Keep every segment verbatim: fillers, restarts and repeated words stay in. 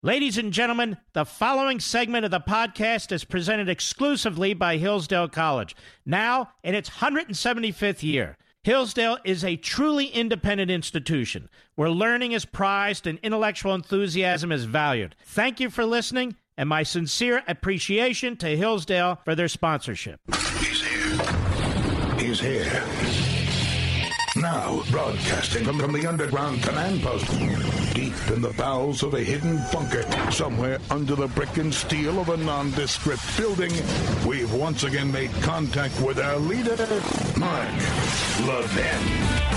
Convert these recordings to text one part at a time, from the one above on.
Ladies and gentlemen, the following segment of the podcast is presented exclusively by Hillsdale College, now in its one hundred seventy-fifth year. Hillsdale is a truly independent institution where learning is prized and intellectual enthusiasm is valued. Thank you for listening, and my sincere appreciation to Hillsdale for their sponsorship. He's here. He's here. Now, broadcasting from, from the underground command post, deep in the bowels of a hidden bunker, somewhere under the brick and steel of a nondescript building, we've once again made contact with our leader, Mark Levin.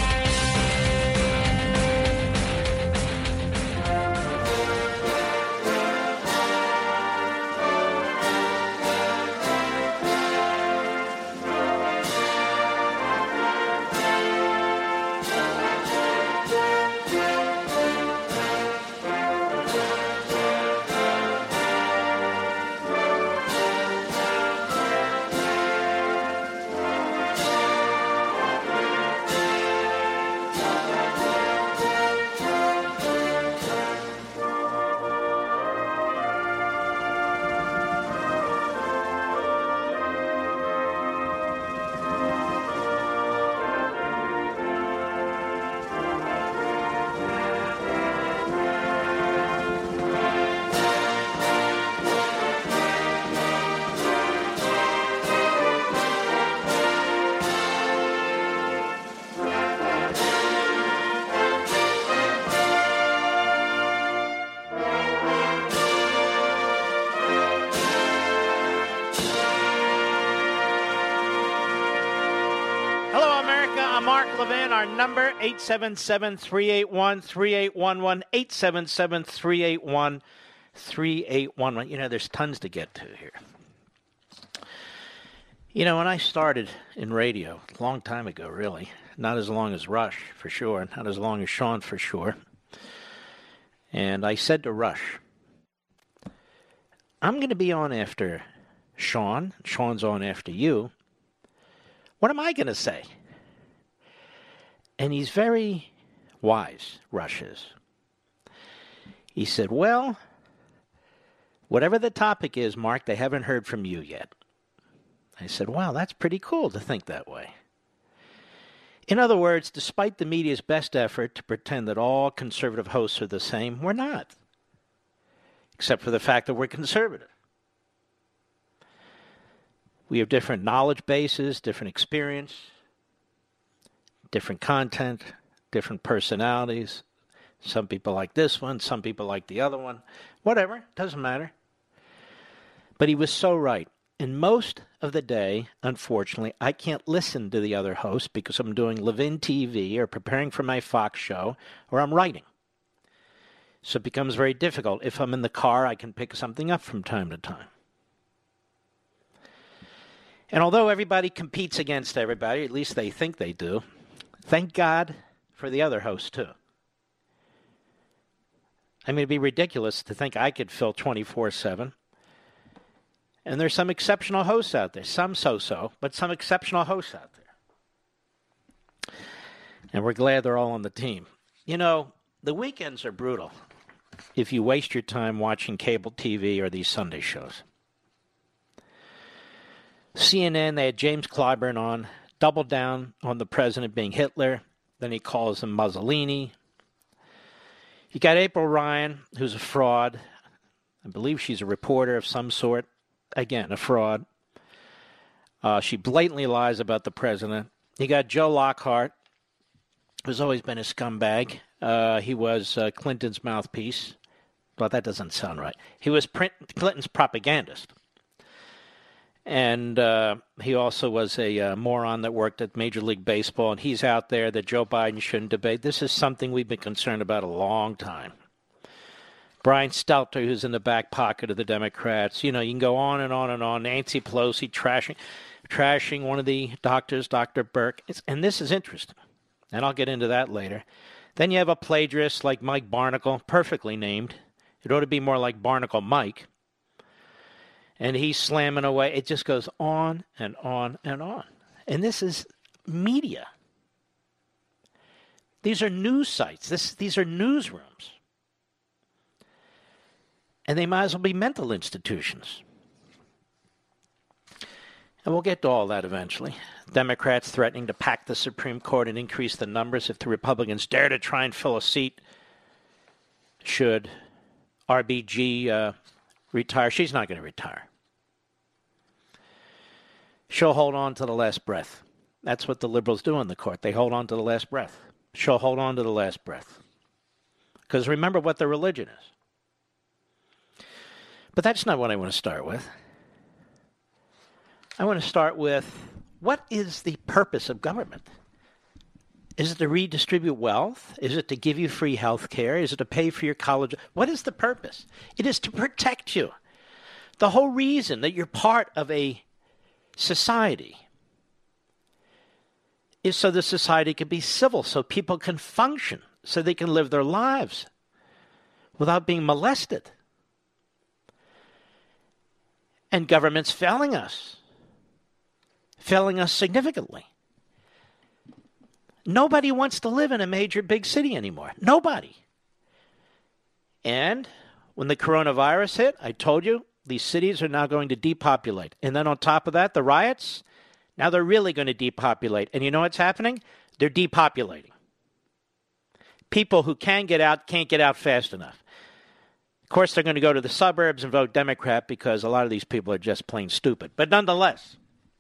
Our number, eight seven seven, three eight one, three eight one one, eight seven seven, three eight one, three eight one one. You know, there's tons to get to here. You know, when I started in radio, a long time ago, really, not as long as Rush, for sure, not as long as Sean, for sure, and I said to Rush, I'm going to be on after Sean, Sean's on after you. What am I going to say? And he's very wise, Rush is. He said, well, whatever the topic is, Mark, they haven't heard from you yet. I said, wow, that's pretty cool to think that way. In other words, despite the media's best effort to pretend that all conservative hosts are the same, we're not. Except for the fact that we're conservative. We have different knowledge bases, different experience, different content, different personalities. Some people like this one, some people like the other one. Whatever, doesn't matter. But he was so right. And most of the day, unfortunately, I can't listen to the other hosts because I'm doing Levin T V or preparing for my Fox show or I'm writing. So it becomes very difficult. If I'm in the car, I can pick something up from time to time. And although everybody competes against everybody, at least they think they do, thank God for the other hosts, too. I mean, it'd be ridiculous to think I could fill twenty-four seven. And there's some exceptional hosts out there. Some so-so, but some exceptional hosts out there. And we're glad they're all on the team. You know, the weekends are brutal if you waste your time watching cable T V or these Sunday shows. C N N, they had James Clyburn on, doubled down on the president being Hitler. Then he calls him Mussolini. You got April Ryan, who's a fraud. I believe she's a reporter of some sort. Again, a fraud. Uh, she blatantly lies about the president. You got Joe Lockhart, who's always been a scumbag. Uh, he was uh, Clinton's mouthpiece. Well, that doesn't sound right. He was print- Clinton's propagandist. And uh, he also was a uh, moron that worked at Major League Baseball, and he's out there that Joe Biden shouldn't debate. This is something we've been concerned about a long time. Brian Stelter, who's in the back pocket of the Democrats. You know, you can go on and on and on. Nancy Pelosi trashing trashing one of the doctors, Doctor Burke. It's, and this is interesting, and I'll get into that later. Then you have a plagiarist like Mike Barnicle, perfectly named. It ought to be more like Barnicle Mike. And he's slamming away. It just goes on and on and on. And this is media. These are news sites. This, these are newsrooms. And they might as well be mental institutions. And we'll get to all that eventually. Democrats threatening to pack the Supreme Court and increase the numbers if the Republicans dare to try and fill a seat should R B G uh, retire. She's not going to retire. She'll hold on to the last breath. That's what the liberals do in the court. They hold on to the last breath. She'll hold on to the last breath. Because remember what their religion is. But that's not what I want to start with. I want to start with, what is the purpose of government? Is it to redistribute wealth? Is it to give you free health care? Is it to pay for your college? What is the purpose? It is to protect you. The whole reason that you're part of a society is so the society can be civil, so people can function, so they can live their lives without being molested. And government's failing us. Failing us significantly. Nobody wants to live in a major big city anymore. Nobody. And when the coronavirus hit, I told you, these cities are now going to depopulate. And then on top of that, the riots, now they're really going to depopulate. And you know what's happening? They're depopulating. People who can get out can't get out fast enough. Of course, they're going to go to the suburbs and vote Democrat because a lot of these people are just plain stupid. But nonetheless,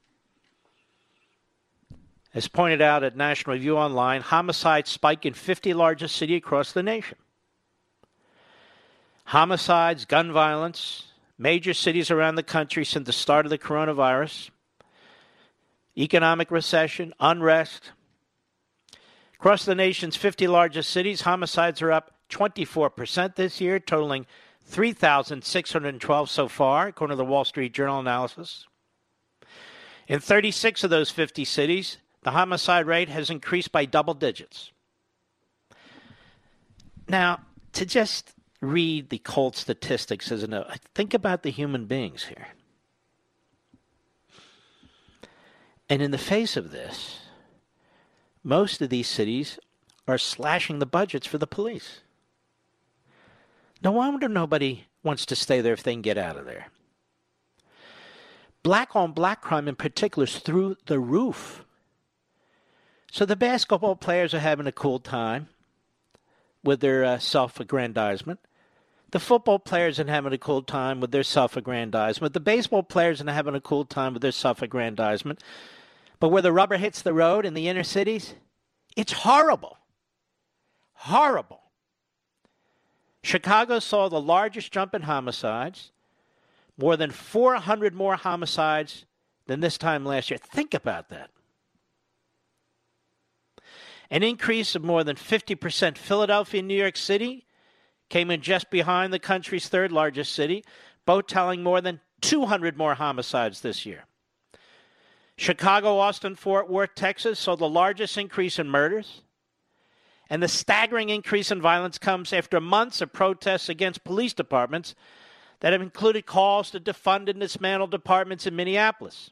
as pointed out at National Review Online, homicides spike in fifty largest cities across the nation. Homicides, gun violence, major cities around the country since the start of the coronavirus, economic recession, unrest. Across the nation's fifty largest cities, homicides are up twenty-four percent this year, totaling three thousand six hundred twelve so far, according to the Wall Street Journal analysis. In thirty-six of those fifty cities, the homicide rate has increased by double digits. Now, to just read the cold statistics as a note, think about the human beings here. And in the face of this, most of these cities are slashing the budgets for the police. No wonder nobody wants to stay there if they can get out of there. Black-on-black crime in particular is through the roof. So the basketball players are having a cool time with their uh, self-aggrandizement. The football players are having a cool time with their self-aggrandizement. The baseball players are having a cool time with their self-aggrandizement. But where the rubber hits the road in the inner cities, it's horrible. Horrible. Chicago saw the largest jump in homicides, more than four hundred more homicides than this time last year. Think about that. An increase of more than fifty percent. Philadelphia and New York City came in just behind the country's third largest city, both tallying more than two hundred more homicides this year. Chicago, Austin, Fort Worth, Texas saw the largest increase in murders. And the staggering increase in violence comes after months of protests against police departments that have included calls to defund and dismantle departments in Minneapolis.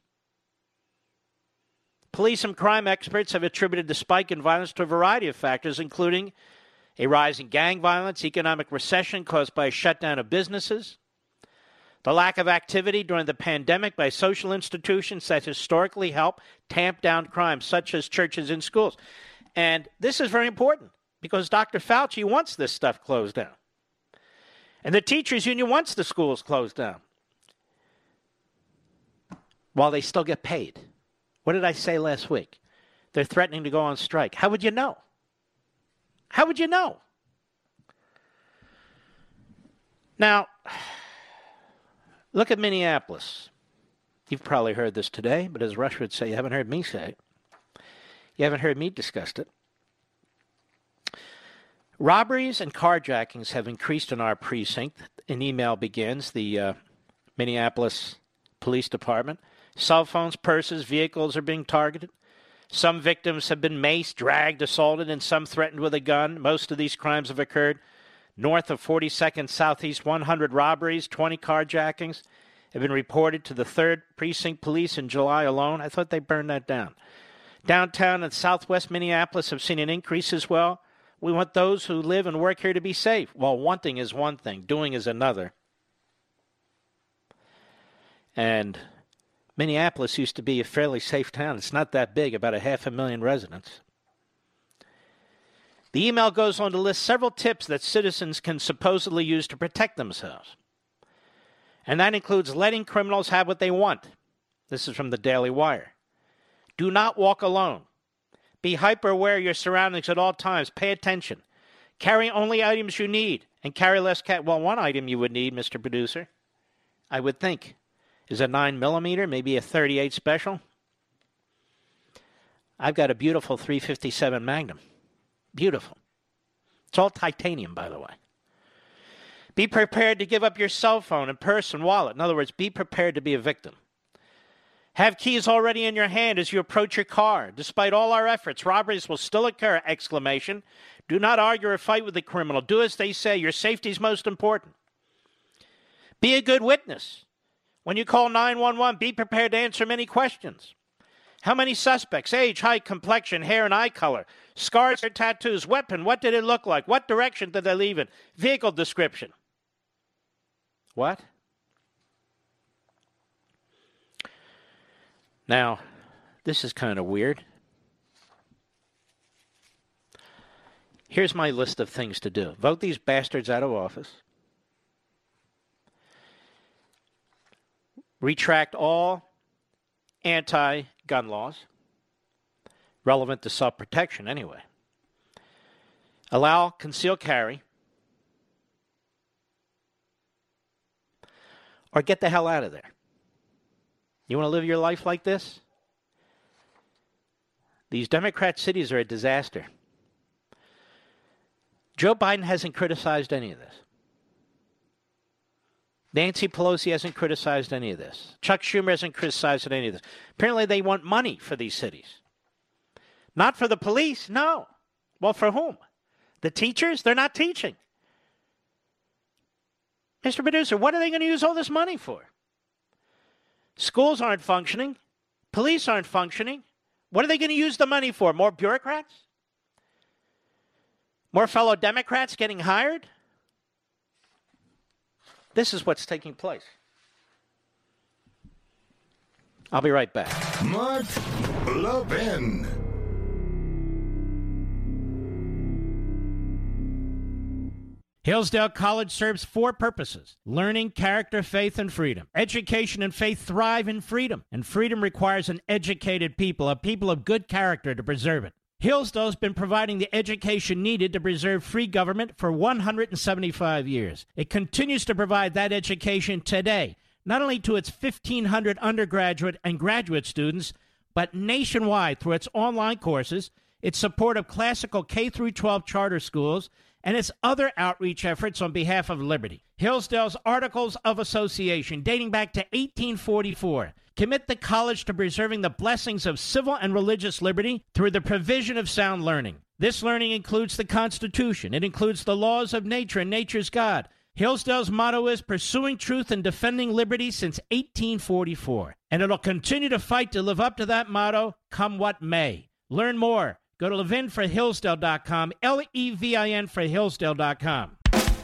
Police and crime experts have attributed the spike in violence to a variety of factors, including a rise in gang violence, economic recession caused by a shutdown of businesses, the lack of activity during the pandemic by social institutions that historically help tamp down crime, such as churches and schools. And this is very important because Doctor Fauci wants this stuff closed down. And the teachers union wants the schools closed down while they still get paid. What did I say last week? They're threatening to go on strike. How would you know? How would you know? Now, look at Minneapolis. You've probably heard this today, but as Rush would say, you haven't heard me say it. You haven't heard me discuss it. Robberies and carjackings have increased in our precinct. An email begins, the uh, Minneapolis Police Department. Cell phones, purses, vehicles are being targeted. Some victims have been maced, dragged, assaulted, and some threatened with a gun. Most of these crimes have occurred north of forty-second Southeast. one hundred robberies, twenty carjackings have been reported to the third Precinct Police in July alone. I thought they burned that down. Downtown and southwest Minneapolis have seen an increase as well. We want those who live and work here to be safe. Well, wanting is one thing, doing is another. And Minneapolis used to be a fairly safe town. It's not that big, about a half a million residents. The email goes on to list several tips that citizens can supposedly use to protect themselves. And that includes letting criminals have what they want. This is from the Daily Wire. Do not walk alone. Be hyper aware of your surroundings at all times. Pay attention. Carry only items you need. And carry less cat. Well, one item you would need, Mister Producer, I would think, is a nine millimeter, maybe a thirty-eight special. I've got a beautiful three fifty-seven Magnum. Beautiful. It's all titanium, by the way. Be prepared to give up your cell phone and purse and wallet. In other words, be prepared to be a victim. Have keys already in your hand as you approach your car. Despite all our efforts, robberies will still occur! Exclamation. Do not argue or fight with the criminal. Do as they say. Your safety is most important. Be a good witness. When you call nine one one, be prepared to answer many questions. How many suspects? Age, height, complexion, hair, and eye color. Scars or tattoos. Weapon. What did it look like? What direction did they leave in? Vehicle description. What? Now, this is kind of weird. Here's my list of things to do. Vote these bastards out of office. Retract all anti-gun laws relevant to self-protection anyway. Allow concealed carry. Or get the hell out of there. You want to live your life like this? These Democrat cities are a disaster. Joe Biden hasn't criticized any of this. Nancy Pelosi hasn't criticized any of this. Chuck Schumer hasn't criticized any of this. Apparently they want money for these cities. Not for the police, no. Well, for whom? The teachers? They're not teaching. Mister Producer, what are they going to use all this money for? Schools aren't functioning. Police aren't functioning. What are they going to use the money for? More bureaucrats? More fellow Democrats getting hired? This is what's taking place. I'll be right back. Mark Levin. Hillsdale College serves four purposes: learning, character, faith, and freedom. Education and faith thrive in freedom, and freedom requires an educated people, a people of good character to preserve it. Hillsdale's been providing the education needed to preserve free government for one hundred seventy-five years. It continues to provide that education today, not only to its fifteen hundred undergraduate and graduate students, but nationwide through its online courses, its support of classical K through twelve charter schools, and its other outreach efforts on behalf of liberty. Hillsdale's Articles of Association, dating back to eighteen forty-four, commit the college to preserving the blessings of civil and religious liberty through the provision of sound learning. This learning includes the Constitution. It includes the laws of nature and nature's God. Hillsdale's motto is pursuing truth and defending liberty since eighteen forty-four. And it'll continue to fight to live up to that motto, come what may. Learn more. Go to levin for hillsdale dot com, L E V I N for hillsdale dot com.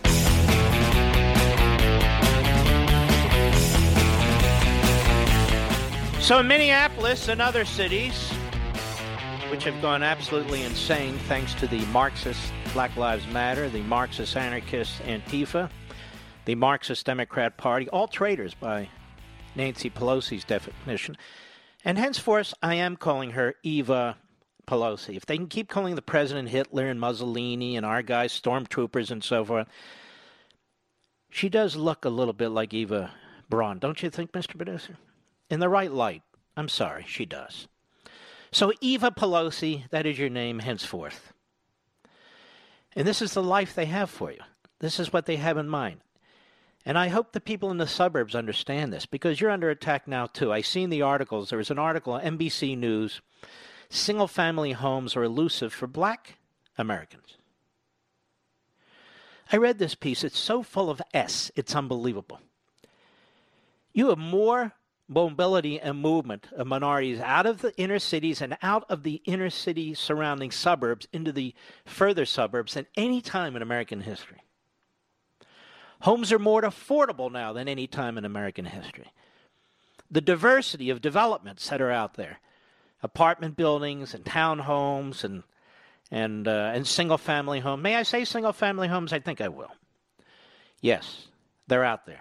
So in Minneapolis and other cities, which have gone absolutely insane thanks to the Marxist Black Lives Matter, the Marxist Anarchist Antifa, the Marxist Democrat Party, all traitors by Nancy Pelosi's definition. And henceforth, I am calling her Eva Pelosi. If they can keep calling the president Hitler and Mussolini and our guys stormtroopers and so forth, she does look a little bit like Eva Braun, don't you think, Mister Producer? In the right light. I'm sorry, she does. So Eva Pelosi, that is your name henceforth. And this is the life they have for you. This is what they have in mind. And I hope the people in the suburbs understand this, because you're under attack now too. I've seen the articles. There was an article on N B C News. Single-family homes are elusive for black Americans. I read this piece. It's so full of S. It's unbelievable. You have more mobility and movement of minorities out of the inner cities and out of the inner city surrounding suburbs into the further suburbs than any time in American history. Homes are more affordable now than any time in American history. the diversity of developments that are out there, apartment buildings and townhomes and and uh, and single-family homes. May I say single-family homes? I think I will. Yes, they're out there.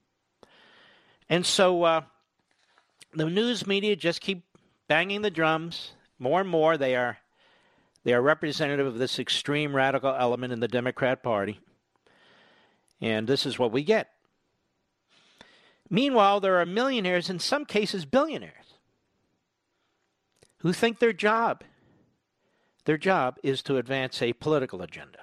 And so uh, the news media just keep banging the drums. More and more they are they are representative of this extreme radical element in the Democrat Party. And this is what we get. Meanwhile, there are millionaires, in some cases billionaires, who think their job, their job is to advance a political agenda.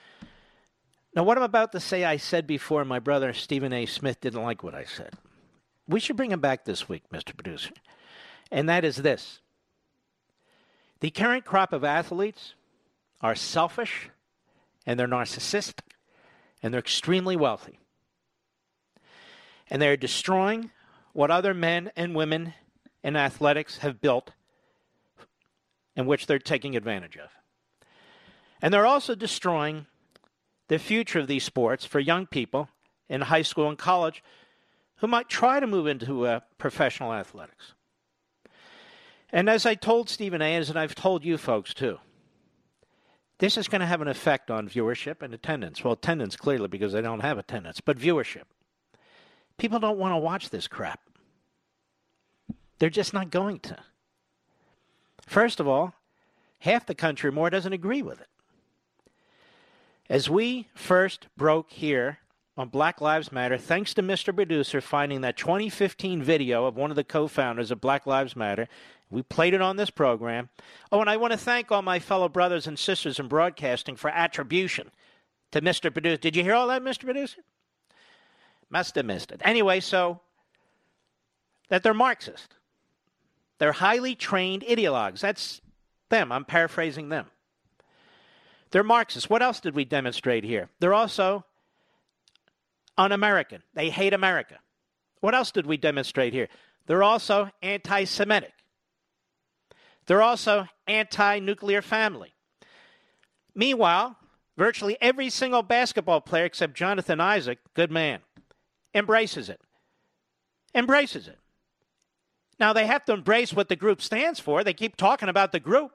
Now, what I'm about to say I said before, my brother Stephen A. Smith didn't like what I said. We should bring him back this week, Mister Producer. And that is this. The current crop of athletes are selfish, and they're narcissistic, and they're extremely wealthy. And they're destroying what other men and women in athletics have built, in which they're taking advantage of. And they're also destroying the future of these sports for young people in high school and college who might try to move into uh, professional athletics. And as I told Stephen A., as I've told you folks too, this is going to have an effect on viewership and attendance. Well, attendance clearly because they don't have attendance, but viewership. People don't want to watch this crap. They're just not going to. First of all, half the country or more doesn't agree with it. As we first broke here on Black Lives Matter, thanks to Mister Producer finding that twenty fifteen video of one of the co-founders of Black Lives Matter, we played it on this program. Oh, and I want to thank all my fellow brothers and sisters in broadcasting for attribution to Mister Producer. Did you hear all that, Mister Producer? Must have missed it. Anyway, so that they're Marxist. They're highly trained ideologues. That's them. I'm paraphrasing them. They're Marxists. What else did we demonstrate here? They're also un-American. They hate America. What else did we demonstrate here? They're also anti-Semitic. They're also anti-nuclear family. Meanwhile, virtually every single basketball player except Jonathan Isaac, good man, embraces it. Embraces it. Now, they have to embrace what the group stands for. They keep talking about the group.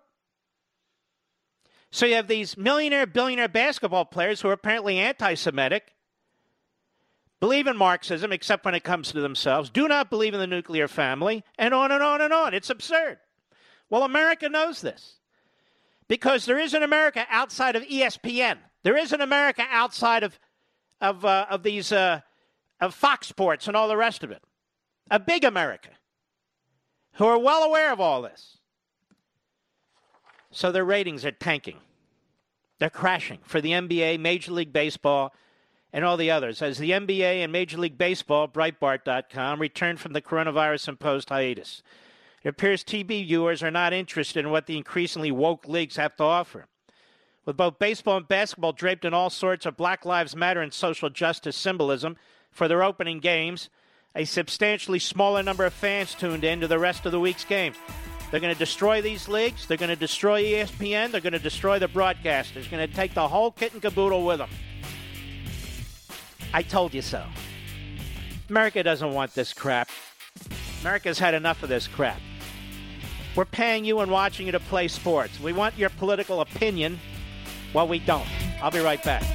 So you have these millionaire, billionaire basketball players who are apparently anti-Semitic, believe in Marxism except when it comes to themselves, do not believe in the nuclear family, and on and on and on. It's absurd. Well, America knows this because there is an America outside of E S P N. There is an America outside of of uh, of these uh, of Fox Sports and all the rest of it. A big America who are well aware of all this. So their ratings are tanking. They're crashing for the N B A, Major League Baseball, and all the others. As the N B A and Major League Baseball, Breitbart dot com, returned from the coronavirus imposed hiatus. It appears T V viewers are not interested in what the increasingly woke leagues have to offer. With both baseball and basketball draped in all sorts of Black Lives Matter and social justice symbolism for their opening games, a substantially smaller number of fans tuned in to the rest of the week's games. They're going to destroy these leagues. They're going to destroy E S P N. They're going to destroy the broadcasters. They're going to take the whole kit and caboodle with them. I told you so. America doesn't want this crap. America's had enough of this crap. We're paying you and watching you to play sports. We want your political opinion. Well, we don't. I'll be right back.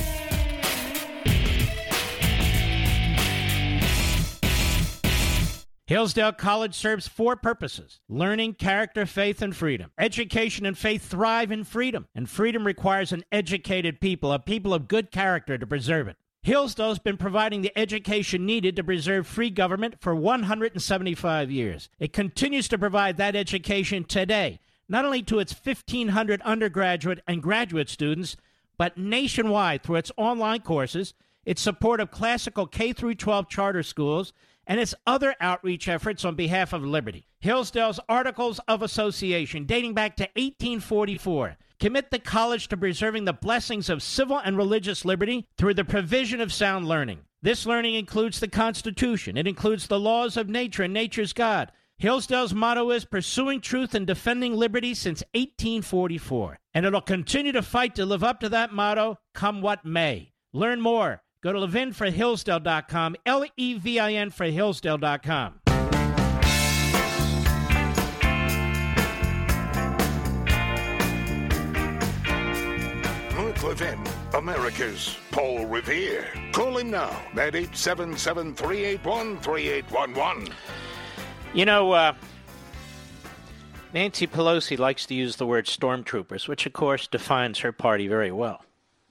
Hillsdale College serves four purposes: learning, character, faith, and freedom. Education and faith thrive in freedom, and freedom requires an educated people, a people of good character to preserve it. Hillsdale's been providing the education needed to preserve free government for one hundred seventy-five years. It continues to provide that education today, not only to its fifteen hundred undergraduate and graduate students, but nationwide through its online courses, its support of classical K through twelve charter schools, and its other outreach efforts on behalf of liberty. Hillsdale's Articles of Association, dating back to eighteen forty-four, commit the college to preserving the blessings of civil and religious liberty through the provision of sound learning. This learning includes the Constitution. It includes the laws of nature and nature's God. Hillsdale's motto is pursuing truth and defending liberty since eighteen forty-four. And it'll continue to fight to live up to that motto, come what may. Learn more. Go to levin for hillsdale dot com, L E V I N for hillsdale dot com. Cliff Inn, America's Paul Revere. Call him now at eight seven seven, three eight one, three eight one one. You know, uh, Nancy Pelosi likes to use the word stormtroopers, which, of course, defines her party very well.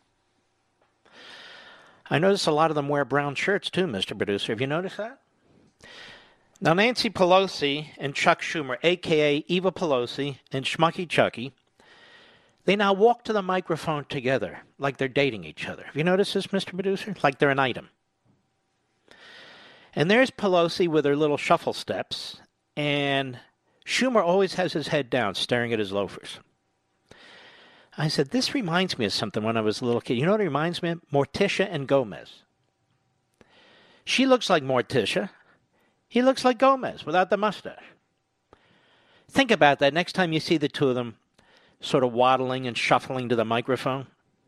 I notice a lot of them wear brown shirts, too, Mister Producer. Have you noticed that? Now, Nancy Pelosi and Chuck Schumer, a k a. Eva Pelosi and Schmucky Chucky, they now walk to the microphone together like they're dating each other. Have you noticed this, Mister Producer? Like they're an item. And there's Pelosi with her little shuffle steps, and Schumer always has his head down, staring at his loafers. I said, this reminds me of something when I was a little kid. You know what it reminds me of? Morticia and Gomez. She looks like Morticia. He looks like Gomez without the mustache. Think about that next time you see the two of them sort of waddling and shuffling to the microphone.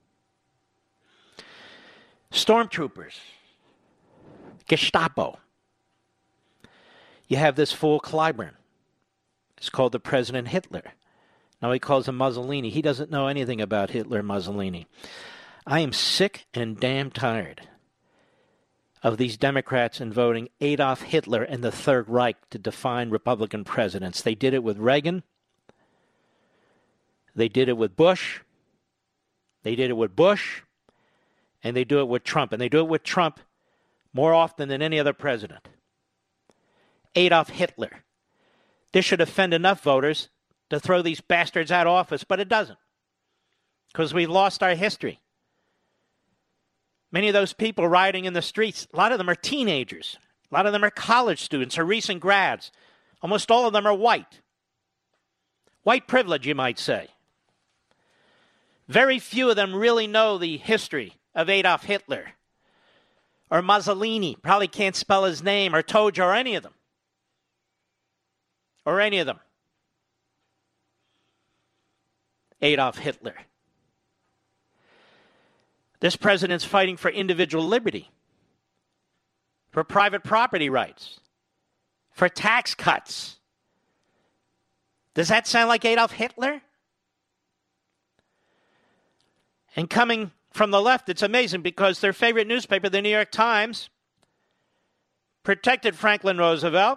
Stormtroopers. Gestapo. You have this fool Clyburn. It's called the President Hitler. Now he calls him Mussolini. He doesn't know anything about Hitler and Mussolini. I am sick and damn tired of these Democrats in voting Adolf Hitler and the Third Reich to define Republican presidents. They did it with Reagan. They did it with Bush. They did it with Bush. And they do it with Trump. And they do it with Trump more often than any other president. Adolf Hitler. This should offend enough voters to throw these bastards out of office, but it doesn't. Because we've lost our history. Many of those people rioting in the streets, a lot of them are teenagers. A lot of them are college students or recent grads. Almost all of them are white. White privilege, you might say. Very few of them really know the history of Adolf Hitler or Mussolini. Probably can't spell his name, or Toja, or any of them. Or any of them. Adolf Hitler. This president's fighting for individual liberty, for private property rights, for tax cuts. Does that sound like Adolf Hitler? And coming from the left, it's amazing because their favorite newspaper, the New York Times, protected Franklin Roosevelt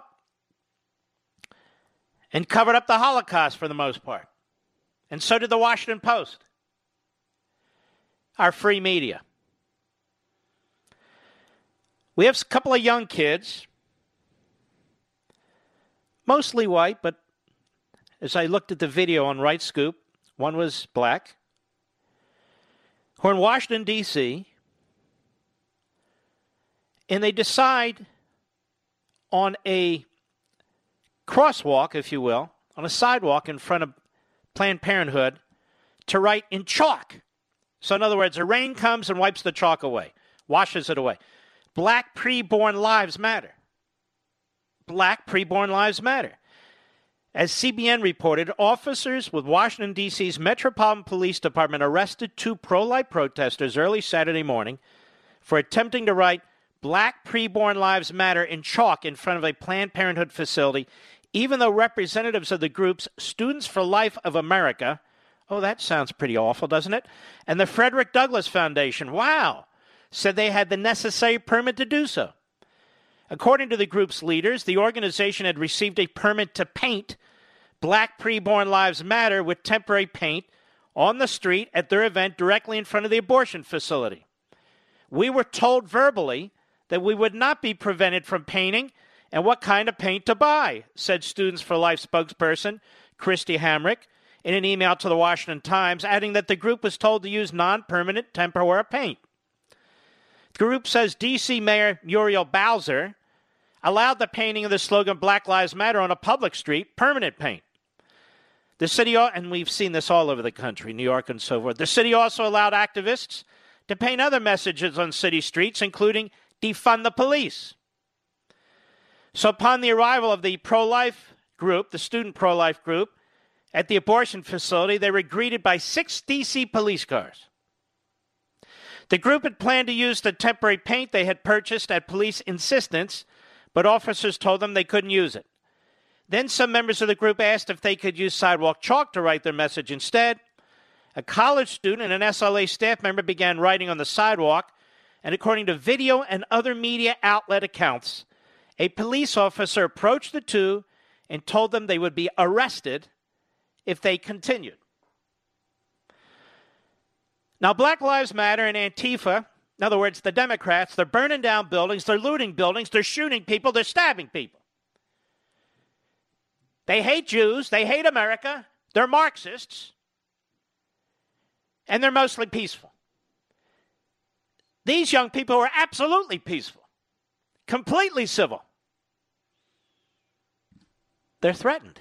and covered up the Holocaust for the most part. And so did the Washington Post, our free media. We have a couple of young kids, mostly white, but as I looked at the video on Right Scoop, one was black, who are in Washington, D C, and they decide on a crosswalk, if you will, on a sidewalk in front of Planned Parenthood, to write in chalk. So in other words, the rain comes and wipes the chalk away, washes it away. Black preborn lives matter. Black preborn lives matter. As C B N reported, officers with Washington, D C's Metropolitan Police Department arrested two pro-life protesters early Saturday morning for attempting to write Black preborn lives matter in chalk in front of a Planned Parenthood facility, even though representatives of the groups Students for Life of America, oh, that sounds pretty awful, doesn't it? And the Frederick Douglass Foundation, wow, said they had the necessary permit to do so. According to the group's leaders, the organization had received a permit to paint Black Preborn Lives Matter with temporary paint on the street at their event directly in front of the abortion facility. We were told verbally that we would not be prevented from painting and what kind of paint to buy, said Students for Life spokesperson Christy Hamrick in an email to the Washington Times, adding that the group was told to use non-permanent tempera paint. The group says D C Mayor Muriel Bowser allowed the painting of the slogan Black Lives Matter on a public street, permanent paint. The city, and we've seen this all over the country, New York and so forth, the city also allowed activists to paint other messages on city streets, including defund the police. So upon the arrival of the pro-life group, the student pro-life group, at the abortion facility, they were greeted by six D C police cars. The group had planned to use the temporary paint they had purchased at police insistence, but officers told them they couldn't use it. Then some members of the group asked if they could use sidewalk chalk to write their message instead. A college student and an S L A staff member began writing on the sidewalk, and according to video and other media outlet accounts, a police officer approached the two and told them they would be arrested if they continued. Now, Black Lives Matter and Antifa, in other words, the Democrats, they're burning down buildings, they're looting buildings, they're shooting people, they're stabbing people. They hate Jews, they hate America, they're Marxists, and they're mostly peaceful. These young people are absolutely peaceful, completely civil. They're threatened.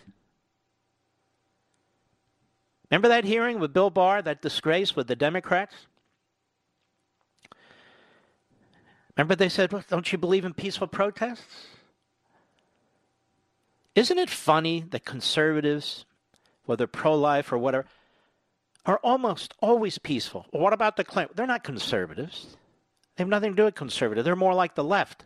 Remember that hearing with Bill Barr, that disgrace with the Democrats? Remember they said, well, don't you believe in peaceful protests? Isn't it funny that conservatives, whether pro-life or whatever, are almost always peaceful? Well, what about the Clintons? They're not conservatives. They have nothing to do with conservative. They're more like the left.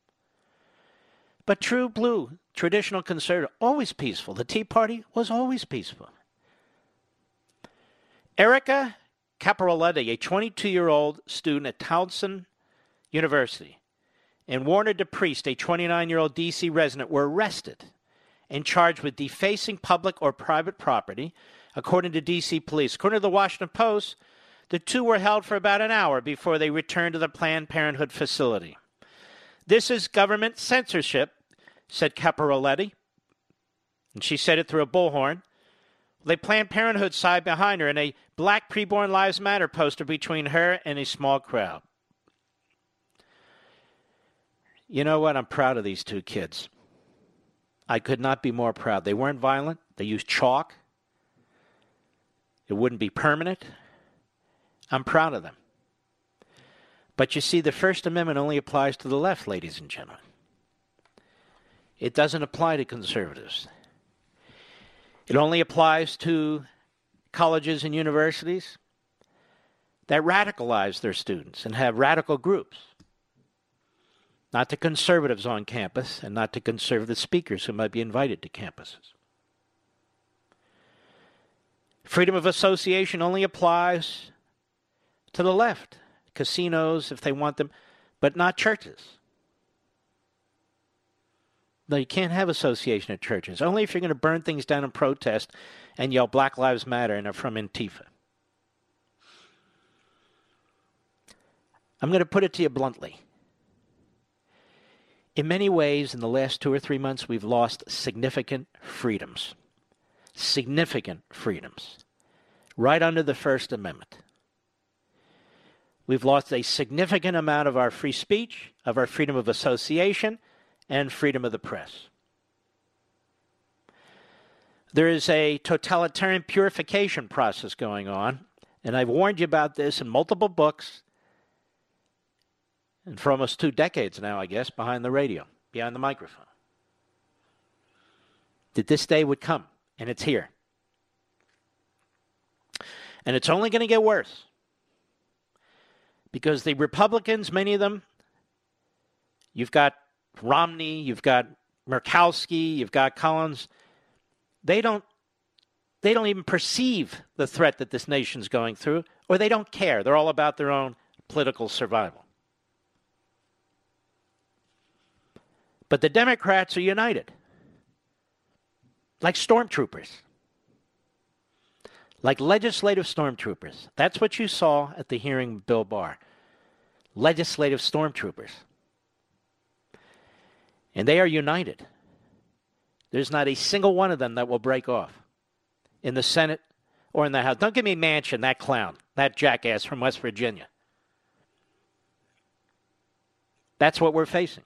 But true blue, traditional conservative, always peaceful. The Tea Party was always peaceful. Erica Caparoletti, a twenty-two-year-old student at Towson University, and Warner DePriest, a twenty-nine-year-old D C resident, were arrested and charged with defacing public or private property, according to D C police. According to the Washington Post, the two were held for about an hour before they returned to the Planned Parenthood facility. This is government censorship, said Caparoletti, and she said it through a bullhorn. The Planned Parenthood side behind her, and a black Preborn Lives Matter poster between her and a small crowd. You know what? I'm proud of these two kids. I could not be more proud. They weren't violent. They used chalk. It wouldn't be permanent. I'm proud of them. But you see, the First Amendment only applies to the left, ladies and gentlemen. It doesn't apply to conservatives. It only applies to colleges and universities that radicalize their students and have radical groups. Not to conservatives on campus and not to conservative speakers who might be invited to campuses. Freedom of association only applies to the left. Casinos, if they want them, but not churches. No, you can't have association at churches. Only if you're going to burn things down in protest and yell Black Lives Matter and are from Antifa. I'm going to put it to you bluntly. In many ways, in the last two or three months, we've lost significant freedoms. Significant freedoms. Right under the First Amendment. We've lost a significant amount of our free speech, of our freedom of association, and freedom of the press. There is a totalitarian purification process going on, and I've warned you about this in multiple books, and for almost two decades now, I guess, behind the radio, behind the microphone. That this day would come, and it's here. And it's only going to get worse. Because the Republicans, many of them, you've got Romney, you've got Murkowski, you've got Collins, they don't they don't even perceive the threat that this nation's going through, or they don't care. They're all about their own political survival. But the Democrats are united. Like stormtroopers. Like legislative stormtroopers. That's what you saw at the hearing with Bill Barr. Legislative stormtroopers. And they are united. There's not a single one of them that will break off in the Senate or in the House. Don't give me Manchin, that clown, that jackass from West Virginia. That's what we're facing.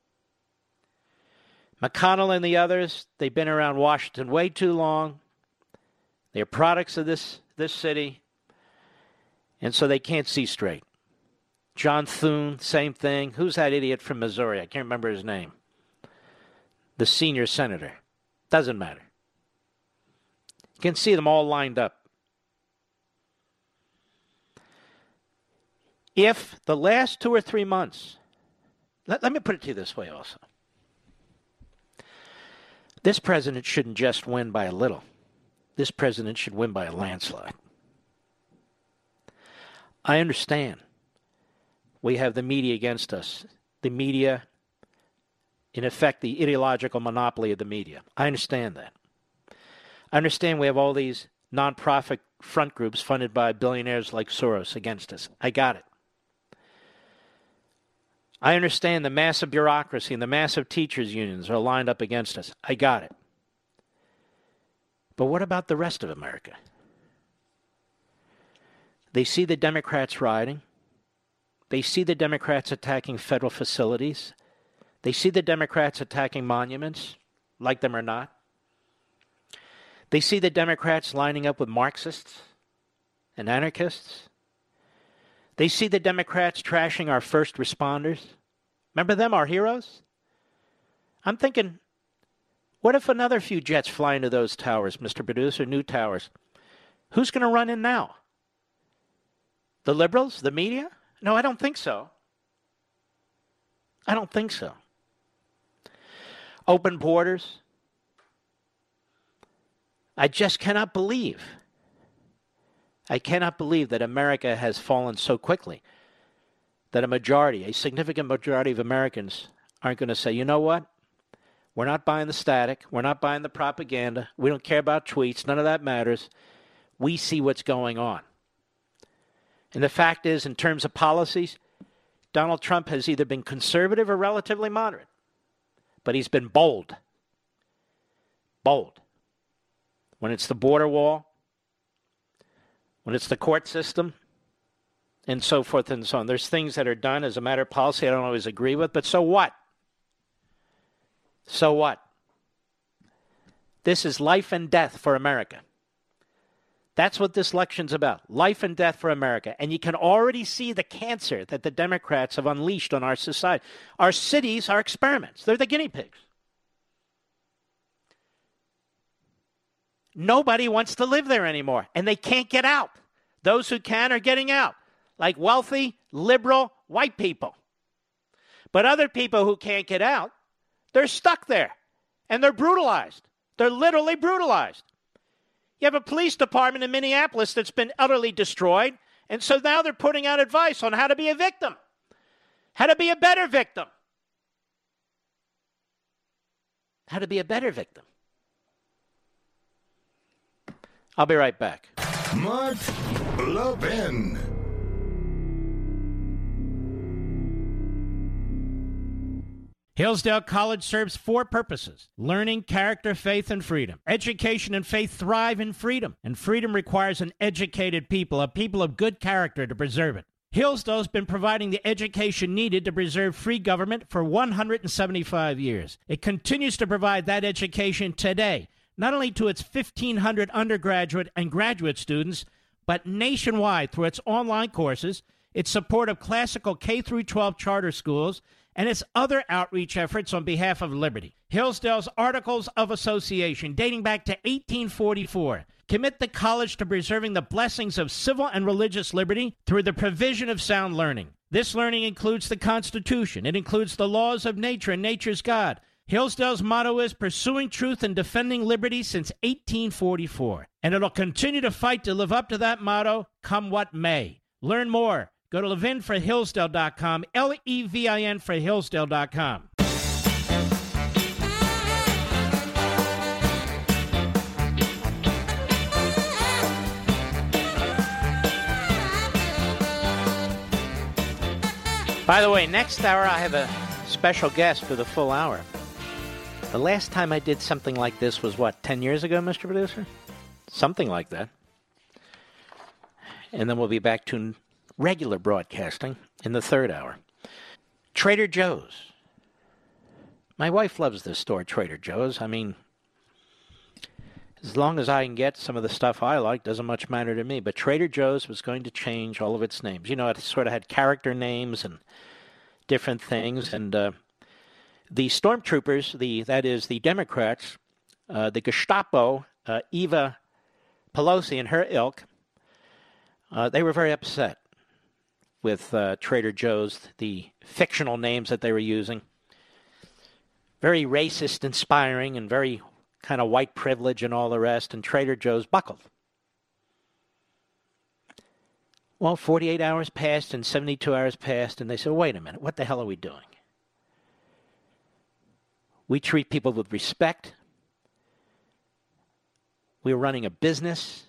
McConnell and the others, they've been around Washington way too long. They're products of this, this city, and so they can't see straight. John Thune, same thing. Who's that idiot from Missouri? I can't remember his name. The senior senator. Doesn't matter. You can see them all lined up. If the last two or three months, let, let me put it to you this way also. This president shouldn't just win by a little. This president should win by a landslide. I understand. We have the media against us. The media, in effect, the ideological monopoly of the media. I understand that. I understand we have all these nonprofit front groups funded by billionaires like Soros against us. I got it. I understand the massive bureaucracy and the massive teachers' unions are lined up against us. I got it. But what about the rest of America? They see the Democrats rioting. They see the Democrats attacking federal facilities. They see the Democrats attacking monuments, like them or not. They see the Democrats lining up with Marxists and anarchists. They see the Democrats trashing our first responders. Remember them, our heroes? I'm thinking, what if another few jets fly into those towers, Mister Producer, new towers? Who's going to run in now? The liberals? The media? No, I don't think so. I don't think so. Open borders. I just cannot believe. I cannot believe that America has fallen so quickly that a majority, a significant majority of Americans aren't going to say, you know what? We're not buying the static. We're not buying the propaganda. We don't care about tweets. None of that matters. We see what's going on. And the fact is, in terms of policies, Donald Trump has either been conservative or relatively moderate. But he's been bold. Bold. When it's the border wall, when it's the court system, and so forth and so on. There's things that are done as a matter of policy I don't always agree with, but so what? So what? This is life and death for America. That's what this election's about, life and death for America. And you can already see the cancer that the Democrats have unleashed on our society. Our cities are experiments. They're the guinea pigs. Nobody wants to live there anymore, and they can't get out. Those who can are getting out, like wealthy, liberal, white people. But other people who can't get out, they're stuck there, and they're brutalized. They're literally brutalized. You have a police department in Minneapolis that's been utterly destroyed, and so now they're putting out advice on how to be a victim, how to be a better victim, how to be a better victim. I'll be right back. Mark Levin. Hillsdale College serves four purposes: learning, character, faith, and freedom. Education and faith thrive in freedom, and freedom requires an educated people, a people of good character to preserve it. Hillsdale's been providing the education needed to preserve free government for one hundred seventy-five years. It continues to provide that education today, not only to its fifteen hundred undergraduate and graduate students, but nationwide through its online courses, its support of classical K through twelve charter schools, and its other outreach efforts on behalf of liberty. Hillsdale's Articles of Association, dating back to eighteen forty-four, commit the college to preserving the blessings of civil and religious liberty through the provision of sound learning. This learning includes the Constitution. It includes the laws of nature and nature's God. Hillsdale's motto is pursuing truth and defending liberty since eighteen forty-four. And it'll continue to fight to live up to that motto, come what may. Learn more. Go to levin for hillsdale dot com, L E V I N for hillsdale dot com. By the way, next hour I have a special guest for the full hour. The last time I did something like this was, what, ten years ago, Mister Producer? Something like that. And then we'll be back to regular broadcasting in the third hour. Trader Joe's. My wife loves this store, Trader Joe's. I mean, as long as I can get some of the stuff I like, doesn't much matter to me. But Trader Joe's was going to change all of its names. You know, it sort of had character names and different things. And uh, the stormtroopers, the that is the Democrats, uh, the Gestapo, uh, Eva Pelosi and her ilk, uh, they were very upset with uh, Trader Joe's, the fictional names that they were using. Very racist inspiring and very kind of white privilege and all the rest, and Trader Joe's buckled. Well, forty-eight hours passed and seventy-two hours passed, and they said, wait a minute, what the hell are we doing? We treat people with respect. We're running a business.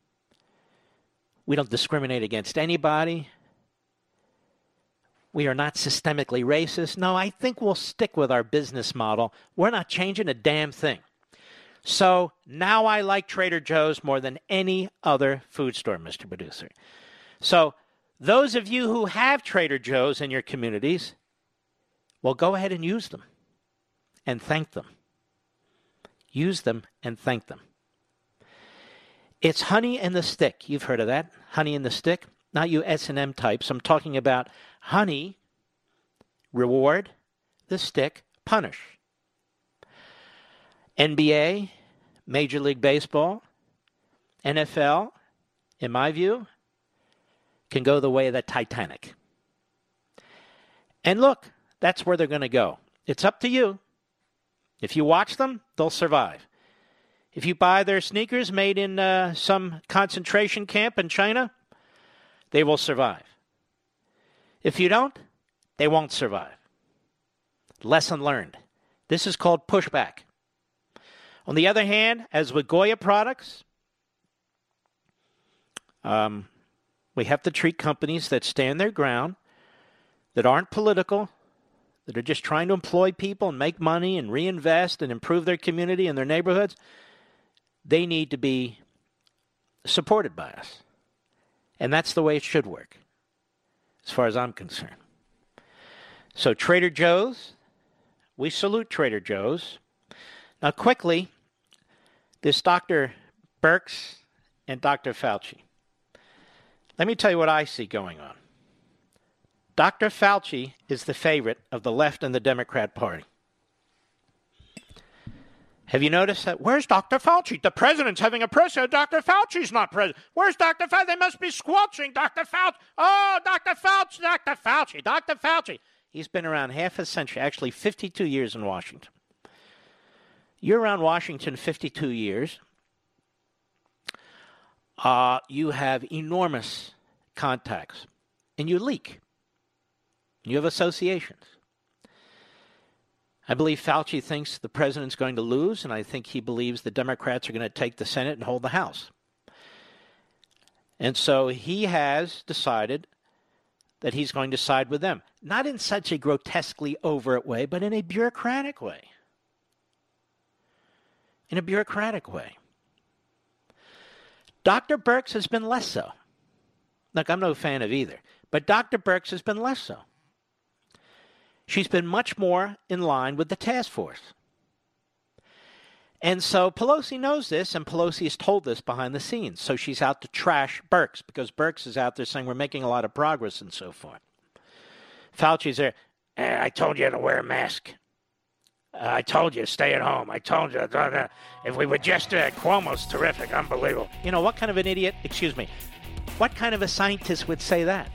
We don't discriminate against anybody. We are not systemically racist. No, I think we'll stick with our business model. We're not changing a damn thing. So now I like Trader Joe's more than any other food store, Mister Producer. So those of you who have Trader Joe's in your communities, well, go ahead and use them and thank them. Use them and thank them. It's honey and the stick. You've heard of that, honey and the stick. Not you S and M types. I'm talking about honey, reward, the stick, punish. N B A, Major League Baseball, N F L, in my view, can go the way of the Titanic. And look, that's where they're going to go. It's up to you. If you watch them, they'll survive. If you buy their sneakers made in uh, some concentration camp in China, they will survive. If you don't, they won't survive. Lesson learned. This is called pushback. On the other hand, as with Goya products, um, we have to treat companies that stand their ground, that aren't political, that are just trying to employ people and make money and reinvest and improve their community and their neighborhoods. They need to be supported by us. And that's the way it should work, as far as I'm concerned. So Trader Joe's, we salute Trader Joe's. Now quickly, this Doctor Birx and Doctor Fauci. Let me tell you what I see going on. Doctor Fauci is the favorite of the left and the Democrat Party. Have you noticed that? Where's Doctor Fauci? The president's having a press. Doctor Fauci's not president. Where's Doctor Fauci? They must be squelching Doctor Fauci. Oh, Doctor Fauci, Doctor Fauci, Doctor Fauci. He's been around half a century, actually fifty-two years in Washington. You're around Washington fifty-two years. Uh, you have enormous contacts, and you leak. You have associations. I believe Fauci thinks the president's going to lose, and I think he believes the Democrats are going to take the Senate and hold the House. And so he has decided that he's going to side with them. Not in such a grotesquely overt way, but in a bureaucratic way. In a bureaucratic way. Doctor Birx has been less so. Look, I'm no fan of either, but Doctor Birx has been less so. She's been much more in line with the task force. And so Pelosi knows this, and Pelosi has told this behind the scenes. So she's out to trash Birx, because Birx is out there saying we're making a lot of progress and so forth. Fauci's there, eh, I told you to wear a mask. Uh, I told you to stay at home. I told you. Blah, blah. If we would just do that, Cuomo's terrific, unbelievable. You know, what kind of an idiot, excuse me, what kind of a scientist would say that?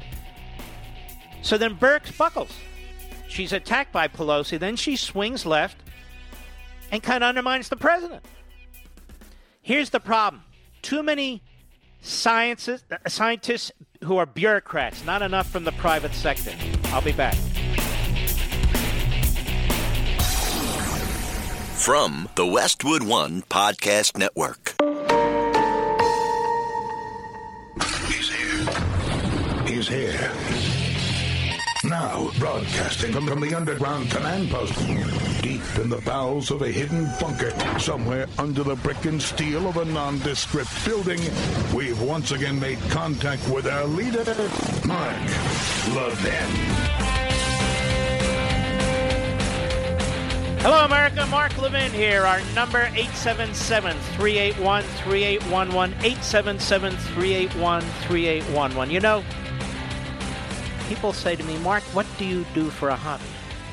So then Birx buckles. She's attacked by Pelosi. Then she swings left and kind of undermines the president. Here's the problem. Too many sciences, uh, scientists who are bureaucrats, not enough from the private sector. I'll be back. From the Westwood One Podcast Network. He's here. He's here. Now, broadcasting from, from the underground command post, deep in the bowels of a hidden bunker, somewhere under the brick and steel of a nondescript building, we've once again made contact with our leader, Mark Levin. Hello, America. Mark Levin here. Our number, eight seven seven, three eight one, three eight one one, eight seven seven, three eight one, three eight one one. You know, people say to me, Mark, what do you do for a hobby?